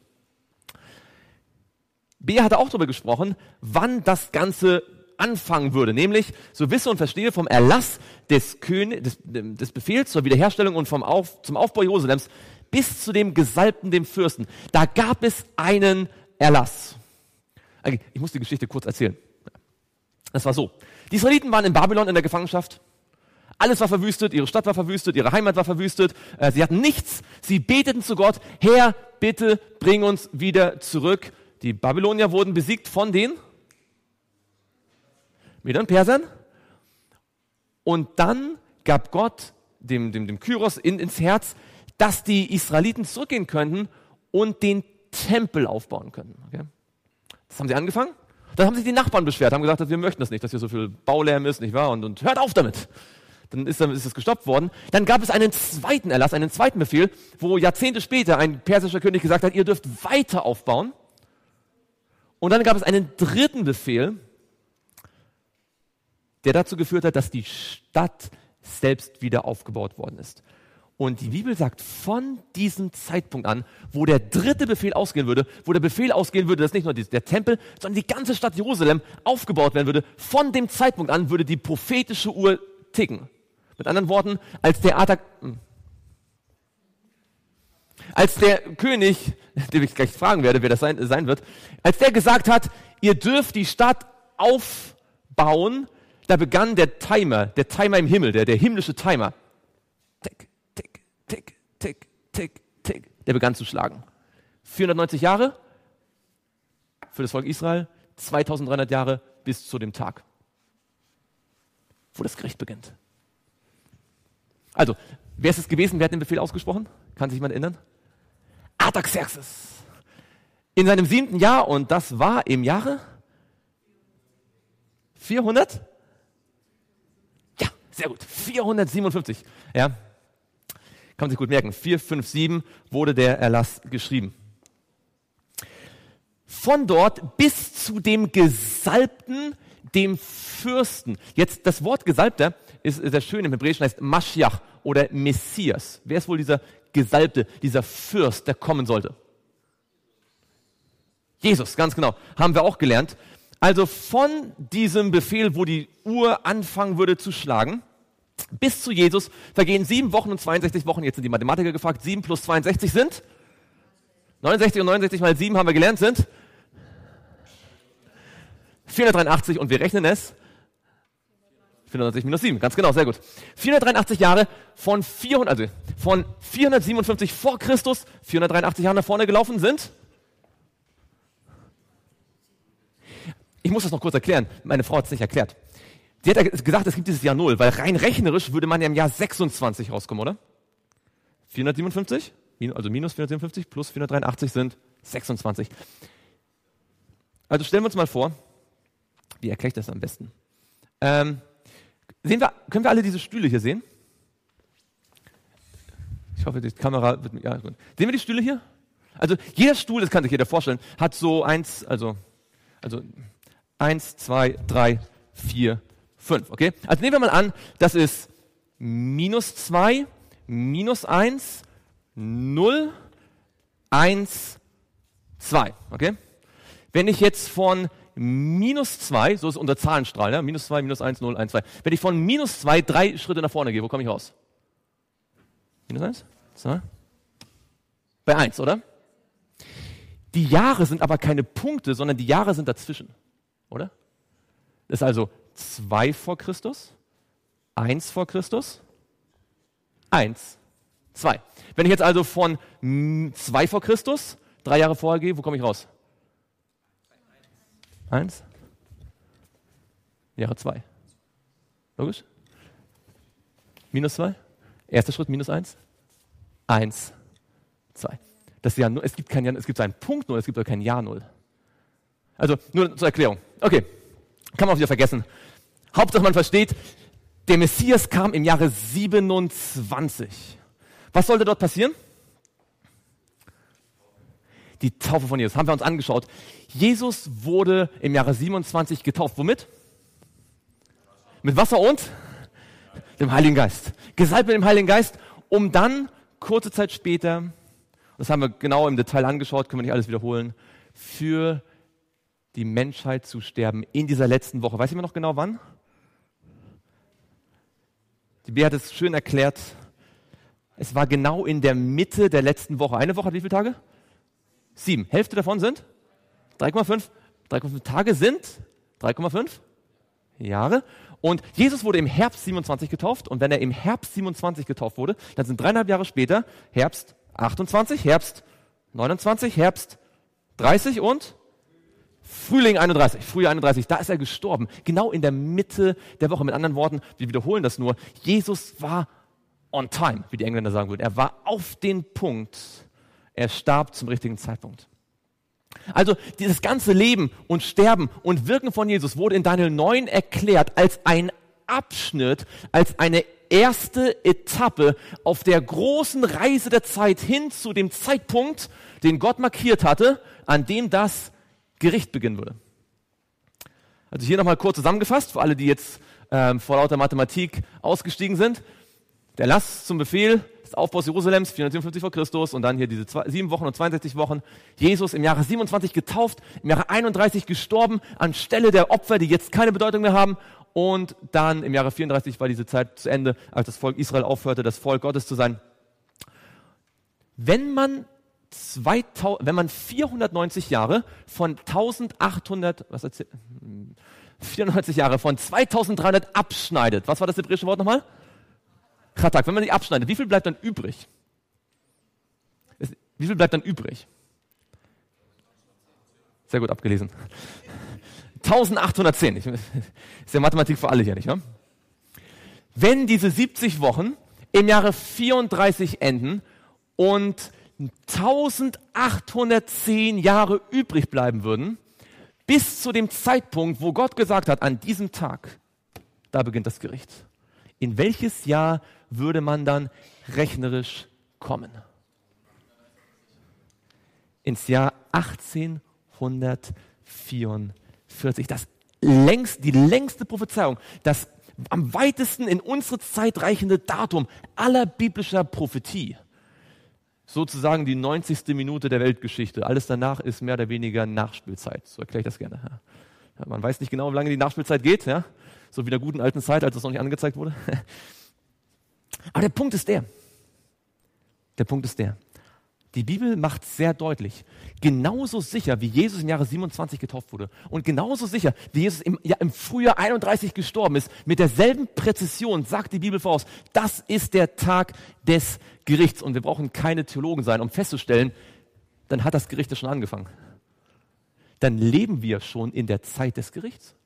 Bea hatte auch darüber gesprochen, wann das Ganze anfangen würde, nämlich, so wisse und verstehe, vom Erlass des, König, des, des Befehls zur Wiederherstellung und vom Auf, zum Aufbau Jerusalems bis zu dem Gesalbten, dem Fürsten. Da gab es einen Erlass. Ich muss die Geschichte kurz erzählen. Das war so. Die Israeliten waren in Babylon in der Gefangenschaft. Alles war verwüstet, ihre Stadt war verwüstet, ihre Heimat war verwüstet. Sie hatten nichts. Sie beteten zu Gott, Herr, bitte bring uns wieder zurück. Die Babylonier wurden besiegt von den Medern und Persern. Und dann gab Gott dem, dem, dem Kyros in, ins Herz, dass die Israeliten zurückgehen könnten und den Tempel aufbauen könnten. Okay? Das haben sie angefangen. Dann haben sich die Nachbarn beschwert, haben gesagt, dass wir möchten das nicht, dass hier so viel Baulärm ist, nicht wahr? Und, und hört auf damit. Dann ist, dann ist es gestoppt worden. Dann gab es einen zweiten Erlass, einen zweiten Befehl, wo Jahrzehnte später ein persischer König gesagt hat, ihr dürft weiter aufbauen. Und dann gab es einen dritten Befehl, der dazu geführt hat, dass die Stadt selbst wieder aufgebaut worden ist. Und die Bibel sagt, von diesem Zeitpunkt an, wo der dritte Befehl ausgehen würde, wo der Befehl ausgehen würde, dass nicht nur der Tempel, sondern die ganze Stadt Jerusalem aufgebaut werden würde, von dem Zeitpunkt an würde die prophetische Uhr ticken. Mit anderen Worten, als der Atak, als der König, den ich gleich fragen werde, wer das sein, sein wird, als der gesagt hat, ihr dürft die Stadt aufbauen, da begann der Timer, der Timer im Himmel, der, der himmlische Timer. tick, tick, tick. Der begann zu schlagen. vierhundertneunzig Jahre für das Volk Israel, zweitausenddreihundert Jahre bis zu dem Tag, wo das Gericht beginnt. Also, wer ist es gewesen? Wer hat den Befehl ausgesprochen? Kann sich jemand erinnern? Artaxerxes. In seinem siebten Jahr, und das war im Jahre vierhundert? Ja, sehr gut. vierhundertsiebenundfünfzig. Ja, kann man sich gut merken. vierhundertfünfundsiebzig wurde der Erlass geschrieben. Von dort bis zu dem Gesalbten, dem Fürsten. Jetzt, das Wort Gesalbter ist sehr schön im Hebräischen, heißt Maschiach oder Messias. Wer ist wohl dieser Gesalbte, dieser Fürst, der kommen sollte? Jesus, ganz genau. Haben wir auch gelernt. Also von diesem Befehl, wo die Uhr anfangen würde zu schlagen, bis zu Jesus vergehen sieben Wochen und zweiundsechzig Wochen. Jetzt sind die Mathematiker gefragt. Sieben plus zweiundsechzig sind? neunundsechzig und neunundsechzig mal sieben haben wir gelernt, sind? vierhundertdreiundachtzig und wir rechnen es. vierhundertneunzig minus sieben, ganz genau, sehr gut. vierhundertdreiundachtzig Jahre von vierhundert, also von vierhundertsiebenundfünfzig vor Christus, vierhundertdreiundachtzig Jahre nach vorne gelaufen sind. Ich muss das noch kurz erklären, meine Frau hat es nicht erklärt. Sie hat gesagt, es gibt dieses Jahr Null, weil rein rechnerisch würde man ja im Jahr sechsundzwanzig rauskommen, oder? vierhundertsiebenundfünfzig, also minus vierhundertsiebenundfünfzig plus vierhundertdreiundachtzig sind sechsundzwanzig. Also stellen wir uns mal vor, wie erkläre ich das am besten? Ähm, sehen wir, können wir alle diese Stühle hier sehen? Ich hoffe, die Kamera wird, ja, gut. Sehen wir die Stühle hier? Also jeder Stuhl, das kann sich jeder vorstellen, hat so eins, also, also eins, zwei, drei, vier, fünf, okay? Also nehmen wir mal an, das ist minus zwei, minus eins, null, eins, zwei, okay? Wenn ich jetzt von minus zwei, so ist unser Zahlenstrahl, ja? minus zwei, minus eins, null, eins, zwei. Wenn ich von minus zwei drei Schritte nach vorne gehe, wo komme ich raus? Minus eins? zwei? Bei eins, oder? Die Jahre sind aber keine Punkte, sondern die Jahre sind dazwischen, oder? Das ist also zwei vor Christus, eins vor Christus, eins, zwei. Wenn ich jetzt also von zwei vor Christus drei Jahre vorher gehe, wo komme ich raus? Eins. Jahre zwei. Logisch? Minus zwei. Erster Schritt, minus eins. Eins. Zwei. Das Jahr, es gibt kein Jahr, es gibt einen Punkt Null, es gibt aber kein Jahr Null. Also, nur zur Erklärung. Okay. Kann man auch wieder vergessen. Hauptsache man versteht, der Messias kam im Jahre siebenundzwanzig. Was sollte dort passieren? Die Taufe von Jesus, haben wir uns angeschaut. Jesus wurde im Jahre siebenundzwanzig getauft. Womit? Mit Wasser und dem Heiligen Geist. Gesalbt mit dem Heiligen Geist, um dann kurze Zeit später, das haben wir genau im Detail angeschaut, können wir nicht alles wiederholen, für die Menschheit zu sterben in dieser letzten Woche. Weiß jemand noch genau wann? Die Bea hat es schön erklärt. Es war genau in der Mitte der letzten Woche. Eine Woche hat wie viele Tage? Sieben. Hälfte davon sind drei Komma fünf. drei Komma fünf Tage sind drei Komma fünf Jahre. Und Jesus wurde im Herbst siebenundzwanzig getauft. Und wenn er im Herbst siebenundzwanzig getauft wurde, dann sind dreieinhalb Jahre später Herbst achtundzwanzig, Herbst neunundzwanzig, Herbst dreißig und Frühling einunddreißig. Frühjahr einunddreißig. Da ist er gestorben. Genau in der Mitte der Woche. Mit anderen Worten, wir wiederholen das nur. Jesus war on time, wie die Engländer sagen würden. Er war auf den Punkt. Er starb zum richtigen Zeitpunkt. Also dieses ganze Leben und Sterben und Wirken von Jesus wurde in Daniel neun erklärt als ein Abschnitt, als eine erste Etappe auf der großen Reise der Zeit hin zu dem Zeitpunkt, den Gott markiert hatte, an dem das Gericht beginnen würde. Also hier nochmal kurz zusammengefasst, für alle, die jetzt ähm, vor lauter Mathematik ausgestiegen sind. Der Erlass zum Befehl des Aufbaus Jerusalems, vierhundertsiebenundfünfzig vor Christus, und dann hier diese zwei, sieben Wochen und zweiundsechzig Wochen. Jesus im Jahre siebenundzwanzig getauft, im Jahre einunddreißig gestorben, anstelle der Opfer, die jetzt keine Bedeutung mehr haben. Und dann im Jahre vierunddreißig war diese Zeit zu Ende, als das Volk Israel aufhörte, das Volk Gottes zu sein. Wenn man, zweitausend, wenn man vierhundertneunzig Jahre von eintausendachthundert, was erzählt, vierundneunzig Jahre von zweitausenddreihundert abschneidet, was war das hebräische Wort nochmal? Chatak. Wenn man die abschneidet, wie viel bleibt dann übrig? Wie viel bleibt dann übrig? Sehr gut abgelesen. eintausendachthundertzehn. Ist ja Mathematik für alle hier, nicht wahr? Wenn diese siebzig Wochen im Jahre vierunddreißig enden und eintausendachthundertzehn Jahre übrig bleiben würden, bis zu dem Zeitpunkt, wo Gott gesagt hat, an diesem Tag, da beginnt das Gericht. In welches Jahr würde man dann rechnerisch kommen? Ins Jahr achtzehnhundertvierundvierzig. Das längst, die längste Prophezeiung, das am weitesten in unsere Zeit reichende Datum aller biblischer Prophetie. Sozusagen die neunzigste Minute der Weltgeschichte. Alles danach ist mehr oder weniger Nachspielzeit. So erkläre ich das gerne. Ja. Man weiß nicht genau, wie lange die Nachspielzeit geht. Ja. So wie der guten alten Zeit, als es noch nicht angezeigt wurde. Aber der Punkt ist der. Der Punkt ist der. Die Bibel macht sehr deutlich, genauso sicher, wie Jesus im Jahre siebenundzwanzig getauft wurde und genauso sicher, wie Jesus im, ja, im Frühjahr einunddreißig gestorben ist, mit derselben Präzision sagt die Bibel voraus, das ist der Tag des Gerichts. Und wir brauchen keine Theologen sein, um festzustellen, dann hat das Gericht ja schon angefangen. Dann leben wir schon in der Zeit des Gerichts.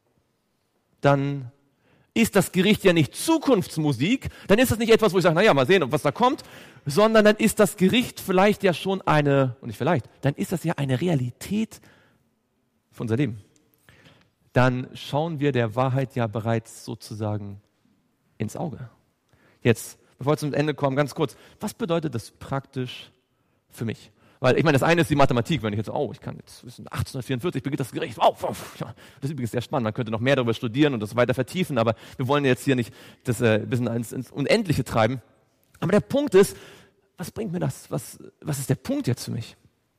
Dann ist das Gericht ja nicht Zukunftsmusik, dann ist das nicht etwas, wo ich sage, naja, mal sehen, was da kommt, sondern dann ist das Gericht vielleicht ja schon eine, und nicht vielleicht, dann ist das ja eine Realität für unser Leben. Dann schauen wir der Wahrheit ja bereits sozusagen ins Auge. Jetzt, bevor wir zum Ende kommen, ganz kurz, was bedeutet das praktisch für mich? Weil ich meine, das eine ist die Mathematik, wenn ich jetzt, oh, ich kann jetzt wissen, achtzehnhundertvierundvierzig beginnt das Gericht, wow, wow, ja, das ist übrigens sehr spannend, man könnte noch mehr darüber studieren und das weiter vertiefen, aber wir wollen jetzt hier nicht das äh, ein bisschen ins, ins Unendliche treiben. Aber der Punkt ist, was bringt mir das, was, was ist der Punkt jetzt für mich?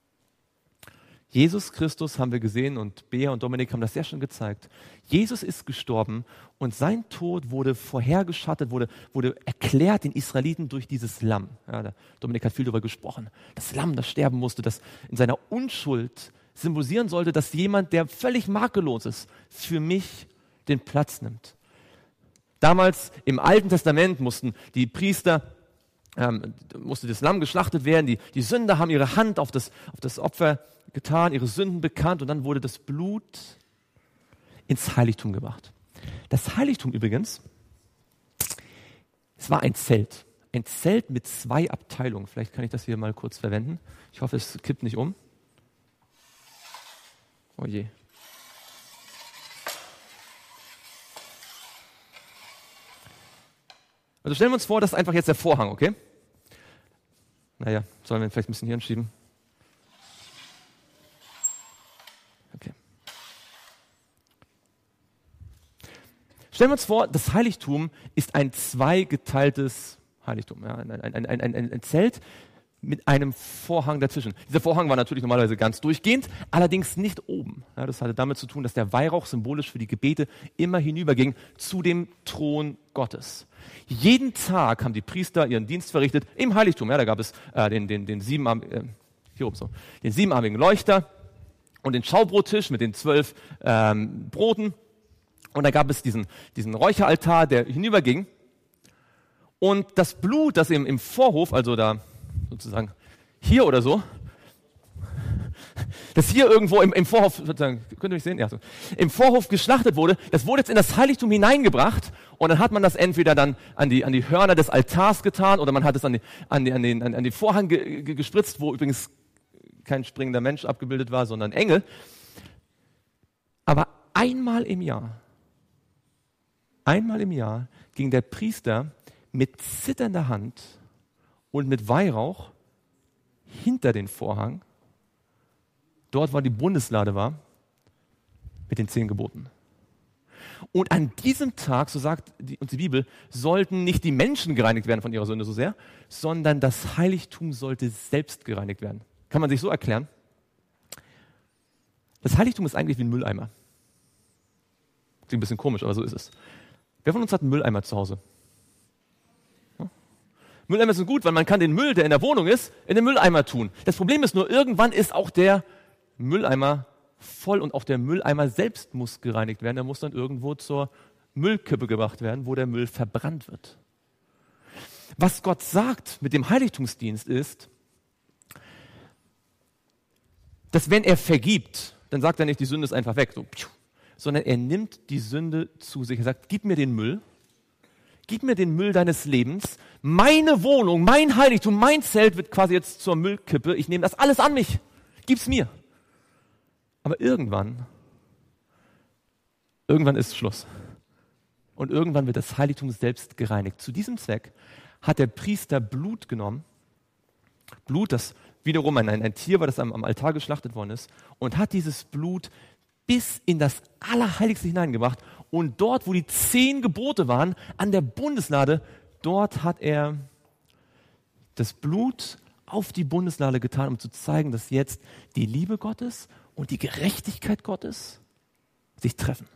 Jesus Christus haben wir gesehen und Bea und Dominik haben das sehr schön gezeigt. Jesus ist gestorben und sein Tod wurde vorhergeschattet, wurde, wurde erklärt den Israeliten durch dieses Lamm. Ja, der Dominik hat viel darüber gesprochen. Das Lamm, das sterben musste, das in seiner Unschuld symbolisieren sollte, dass jemand, der völlig makellos ist, für mich den Platz nimmt. Damals im Alten Testament mussten die Priester Ähm, musste das Lamm geschlachtet werden, die, die Sünder haben ihre Hand auf das, auf das Opfer getan, ihre Sünden bekannt und dann wurde das Blut ins Heiligtum gebracht. Das Heiligtum übrigens, es war ein Zelt, ein Zelt mit zwei Abteilungen. Vielleicht kann ich das hier mal kurz verwenden. Ich hoffe, es kippt nicht um. Oh je. Also stellen wir uns vor, das ist einfach jetzt der Vorhang, okay? Naja, sollen wir ihn vielleicht ein bisschen hier hinschieben? Okay. Stellen wir uns vor, das Heiligtum ist ein zweigeteiltes Heiligtum, ja? ein, ein, ein, ein, ein Zelt mit einem Vorhang dazwischen. Dieser Vorhang war natürlich normalerweise ganz durchgehend, allerdings nicht oben. Ja, das hatte damit zu tun, dass der Weihrauch symbolisch für die Gebete immer hinüberging zu dem Thron Gottes. Jeden Tag haben die Priester ihren Dienst verrichtet im Heiligtum. Ja, da gab es äh, den, den, den, siebenarm, äh, hier oben so, den siebenarmigen Leuchter und den Schaubrottisch mit den zwölf ähm, Broten. Und da gab es diesen, diesen Räucheraltar, der hinüberging. Und das Blut, das im, im Vorhof, also da sozusagen hier oder so, das hier irgendwo im, im Vorhof, sozusagen, könnt ihr mich sehen? Ja, so, im Vorhof geschlachtet wurde, das wurde jetzt in das Heiligtum hineingebracht und dann hat man das entweder dann an die, an die Hörner des Altars getan oder man hat es an, die, an, die, an, den, an, an den Vorhang ge, ge, gespritzt, wo übrigens kein springender Mensch abgebildet war, sondern Engel. Aber einmal im Jahr, einmal im Jahr ging der Priester mit zitternder Hand und mit Weihrauch hinter den Vorhang, dort wo die Bundeslade war, mit den zehn Geboten. Und an diesem Tag, so sagt die, uns die Bibel, sollten nicht die Menschen gereinigt werden von ihrer Sünde so sehr, sondern das Heiligtum sollte selbst gereinigt werden. Kann man sich so erklären? Das Heiligtum ist eigentlich wie ein Mülleimer. Klingt ein bisschen komisch, aber so ist es. Wer von uns hat einen Mülleimer zu Hause? Mülleimer sind gut, weil man kann den Müll, der in der Wohnung ist, in den Mülleimer tun. Das Problem ist nur, irgendwann ist auch der Mülleimer voll und auch der Mülleimer selbst muss gereinigt werden. Er muss dann irgendwo zur Müllkippe gebracht werden, wo der Müll verbrannt wird. Was Gott sagt mit dem Heiligtumsdienst ist, dass wenn er vergibt, dann sagt er nicht, die Sünde ist einfach weg, so, sondern er nimmt die Sünde zu sich. Er sagt, gib mir den Müll, gib mir den Müll deines Lebens, meine Wohnung, mein Heiligtum, mein Zelt wird quasi jetzt zur Müllkippe, ich nehme das alles an mich, gib's mir. Aber irgendwann, irgendwann ist Schluss. Und irgendwann wird das Heiligtum selbst gereinigt. Zu diesem Zweck hat der Priester Blut genommen, Blut, das wiederum ein, ein Tier war, das am, am Altar geschlachtet worden ist, und hat dieses Blut bis in das Allerheiligste hineingebracht. Und dort, wo die zehn Gebote waren, an der Bundeslade, dort hat er das Blut auf die Bundeslade getan, um zu zeigen, dass jetzt die Liebe Gottes und die Gerechtigkeit Gottes sich treffen.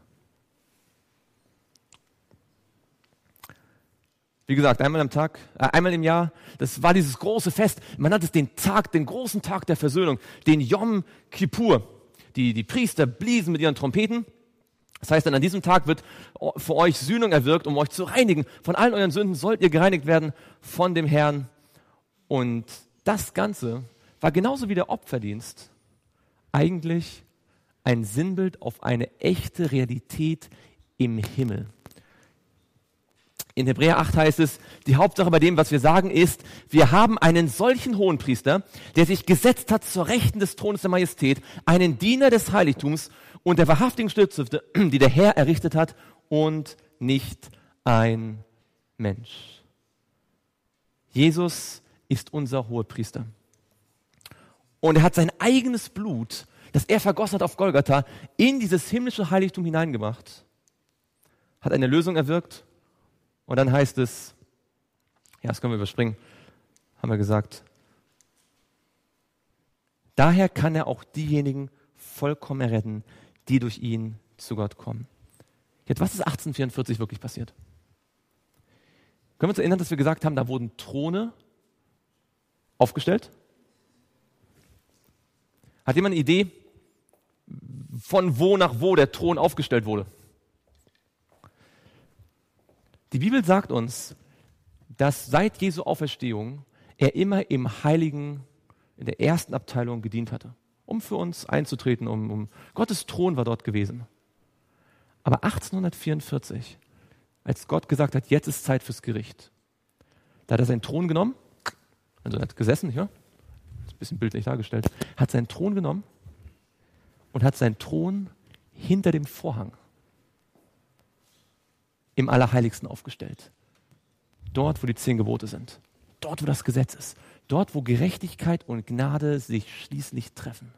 Wie gesagt, einmal am Tag, äh, einmal im Jahr, das war dieses große Fest. Man nannte es den Tag, den großen Tag der Versöhnung, den Yom Kippur. Die, die Priester bliesen mit ihren Trompeten. Das heißt, dann an diesem Tag wird für euch Sühnung erwirkt, um euch zu reinigen. Von allen euren Sünden sollt ihr gereinigt werden von dem Herrn. Und das Ganze war genauso wie der Opferdienst eigentlich ein Sinnbild auf eine echte Realität im Himmel. In Hebräer acht heißt es, die Hauptsache bei dem, was wir sagen, ist, wir haben einen solchen Hohenpriester, der sich gesetzt hat zur Rechten des Thrones der Majestät, einen Diener des Heiligtums und der wahrhaftigen Stiftshütte, die der Herr errichtet hat und nicht ein Mensch. Jesus ist unser Hohepriester. Und er hat sein eigenes Blut, das er vergossen hat auf Golgatha, in dieses himmlische Heiligtum hineingebracht, hat eine Lösung erwirkt. Und dann heißt es, ja, das können wir überspringen, haben wir gesagt, daher kann er auch diejenigen vollkommen erretten, die durch ihn zu Gott kommen. Jetzt, was ist achtzehnhundertvierundvierzig wirklich passiert? Können wir uns erinnern, dass wir gesagt haben, da wurden Throne aufgestellt? Hat jemand eine Idee, von wo nach wo der Thron aufgestellt wurde? Die Bibel sagt uns, dass seit Jesu Auferstehung er immer im Heiligen, in der ersten Abteilung gedient hatte, um für uns einzutreten, um, um Gottes Thron war dort gewesen. Aber achtzehnhundertvierundvierzig, als Gott gesagt hat, jetzt ist Zeit fürs Gericht, da hat er seinen Thron genommen, also er hat gesessen, ja, ist ein bisschen bildlich dargestellt, hat seinen Thron genommen und hat seinen Thron hinter dem Vorhang im Allerheiligsten aufgestellt. Dort, wo die zehn Gebote sind. Dort, wo das Gesetz ist. Dort, wo Gerechtigkeit und Gnade sich schließlich treffen.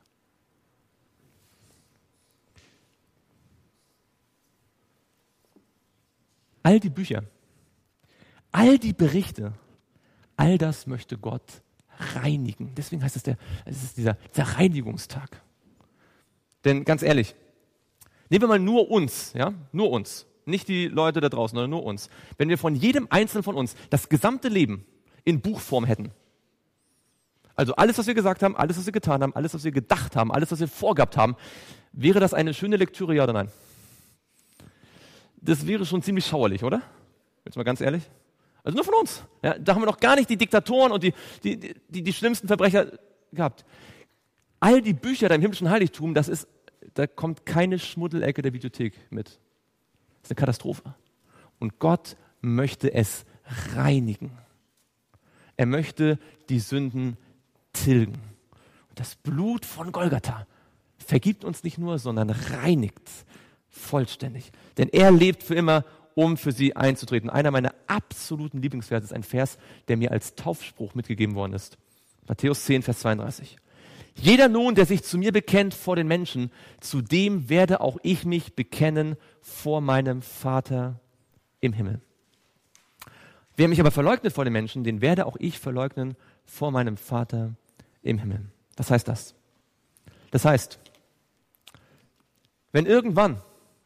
All die Bücher, all die Berichte, all das möchte Gott reinigen. Deswegen heißt es, der, es ist dieser, dieser Reinigungstag. Denn ganz ehrlich, nehmen wir mal nur uns, ja, nur uns. Nicht die Leute da draußen, sondern nur uns. Wenn wir von jedem Einzelnen von uns das gesamte Leben in Buchform hätten, also alles, was wir gesagt haben, alles, was wir getan haben, alles, was wir gedacht haben, alles, was wir vorgehabt haben, wäre das eine schöne Lektüre, ja oder nein? Das wäre schon ziemlich schauerlich, oder? Jetzt mal ganz ehrlich. Also nur von uns. Ja, da haben wir noch gar nicht die Diktatoren und die, die, die, die schlimmsten Verbrecher gehabt. All die Bücher da im himmlischen Heiligtum, das ist, da kommt keine Schmuddelecke der Bibliothek mit. Das ist eine Katastrophe. Und Gott möchte es reinigen. Er möchte die Sünden tilgen. Und das Blut von Golgatha vergibt uns nicht nur, sondern reinigt vollständig. Denn er lebt für immer, um für sie einzutreten. Einer meiner absoluten Lieblingsverse ist ein Vers, der mir als Taufspruch mitgegeben worden ist. Matthäus zehn, Vers zweiunddreißig. Jeder nun, der sich zu mir bekennt vor den Menschen, zu dem werde auch ich mich bekennen vor meinem Vater im Himmel. Wer mich aber verleugnet vor den Menschen, den werde auch ich verleugnen vor meinem Vater im Himmel. Was heißt das? Das heißt, wenn irgendwann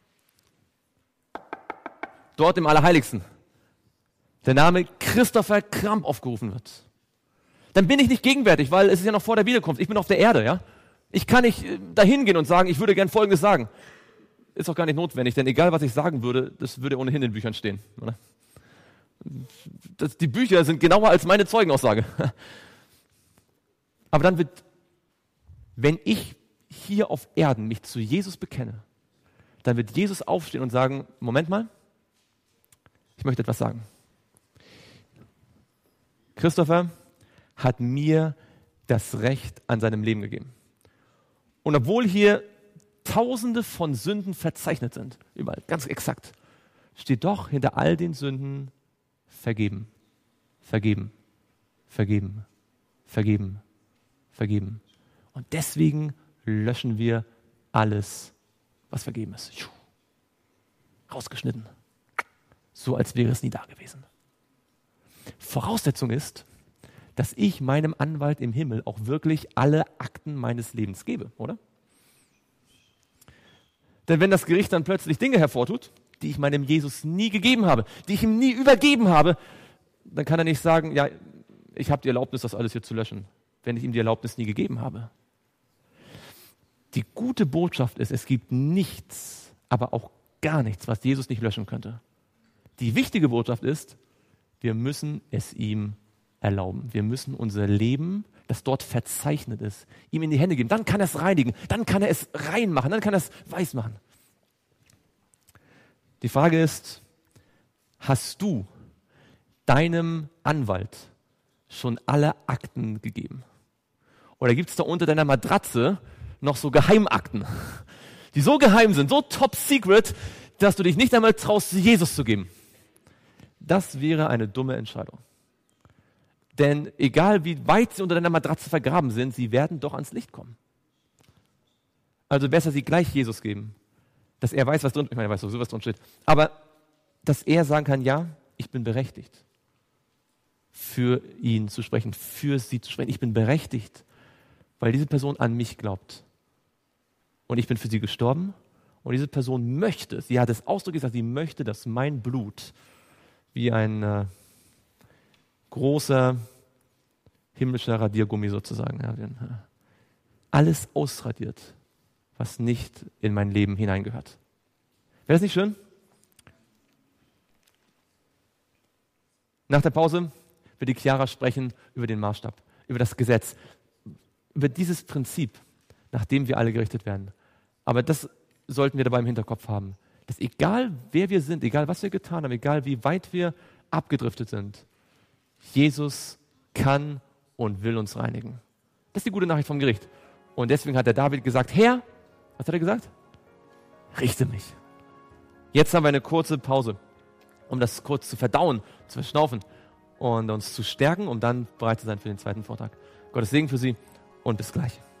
dort im Allerheiligsten der Name Christopher Kramp aufgerufen wird, dann bin ich nicht gegenwärtig, weil es ist ja noch vor der Wiederkunft. Ich bin auf der Erde, ja. Ich kann nicht dahin gehen und sagen, ich würde gern Folgendes sagen. Ist auch gar nicht notwendig, denn egal, was ich sagen würde, das würde ohnehin in den Büchern stehen. Oder? Das, die Bücher sind genauer als meine Zeugenaussage. Aber dann wird, wenn ich hier auf Erden mich zu Jesus bekenne, dann wird Jesus aufstehen und sagen, Moment mal, ich möchte etwas sagen. Christopher hat mir das Recht an seinem Leben gegeben. Und obwohl hier Tausende von Sünden verzeichnet sind, überall, ganz exakt, steht doch hinter all den Sünden vergeben, vergeben, vergeben, vergeben, vergeben. Und deswegen löschen wir alles, was vergeben ist. Rausgeschnitten. So, als wäre es nie da gewesen. Voraussetzung ist, dass ich meinem Anwalt im Himmel auch wirklich alle Akten meines Lebens gebe, oder? Denn wenn das Gericht dann plötzlich Dinge hervortut, die ich meinem Jesus nie gegeben habe, die ich ihm nie übergeben habe, dann kann er nicht sagen, ja, ich habe die Erlaubnis, das alles hier zu löschen, wenn ich ihm die Erlaubnis nie gegeben habe. Die gute Botschaft ist, es gibt nichts, aber auch gar nichts, was Jesus nicht löschen könnte. Die wichtige Botschaft ist, wir müssen es ihm erlauben. Wir müssen unser Leben, das dort verzeichnet ist, ihm in die Hände geben. Dann kann er es reinigen, dann kann er es rein machen, dann kann er es weiß machen. Die Frage ist, hast du deinem Anwalt schon alle Akten gegeben? Oder gibt es da unter deiner Matratze noch so Geheimakten, die so geheim sind, so top secret, dass du dich nicht einmal traust, sie Jesus zu geben? Das wäre eine dumme Entscheidung. Denn egal wie weit sie unter deiner Matratze vergraben sind, sie werden doch ans Licht kommen. Also besser sie gleich Jesus geben, dass er weiß, was drin, ich meine, er weiß sowieso, was drin steht, aber dass er sagen kann, ja, ich bin berechtigt, für ihn zu sprechen, für sie zu sprechen. Ich bin berechtigt, weil diese Person an mich glaubt. Und ich bin für sie gestorben und diese Person möchte, sie hat es ausdrücklich gesagt, sie möchte, dass mein Blut wie ein äh, großer himmlischer Radiergummi sozusagen, ja, den, äh, alles ausradiert, was nicht in mein Leben hineingehört. Wäre das nicht schön? Nach der Pause wird die Chiara sprechen über den Maßstab, über das Gesetz, über dieses Prinzip, nach dem wir alle gerichtet werden. Aber das sollten wir dabei im Hinterkopf haben, dass egal wer wir sind, egal was wir getan haben, egal wie weit wir abgedriftet sind, Jesus kann und will uns reinigen. Das ist die gute Nachricht vom Gericht. Und deswegen hat der David gesagt, Herr, was hat er gesagt? Richte mich. Jetzt haben wir eine kurze Pause, um das kurz zu verdauen, zu verschnaufen und uns zu stärken, um dann bereit zu sein für den zweiten Vortrag. Gottes Segen für Sie und bis gleich.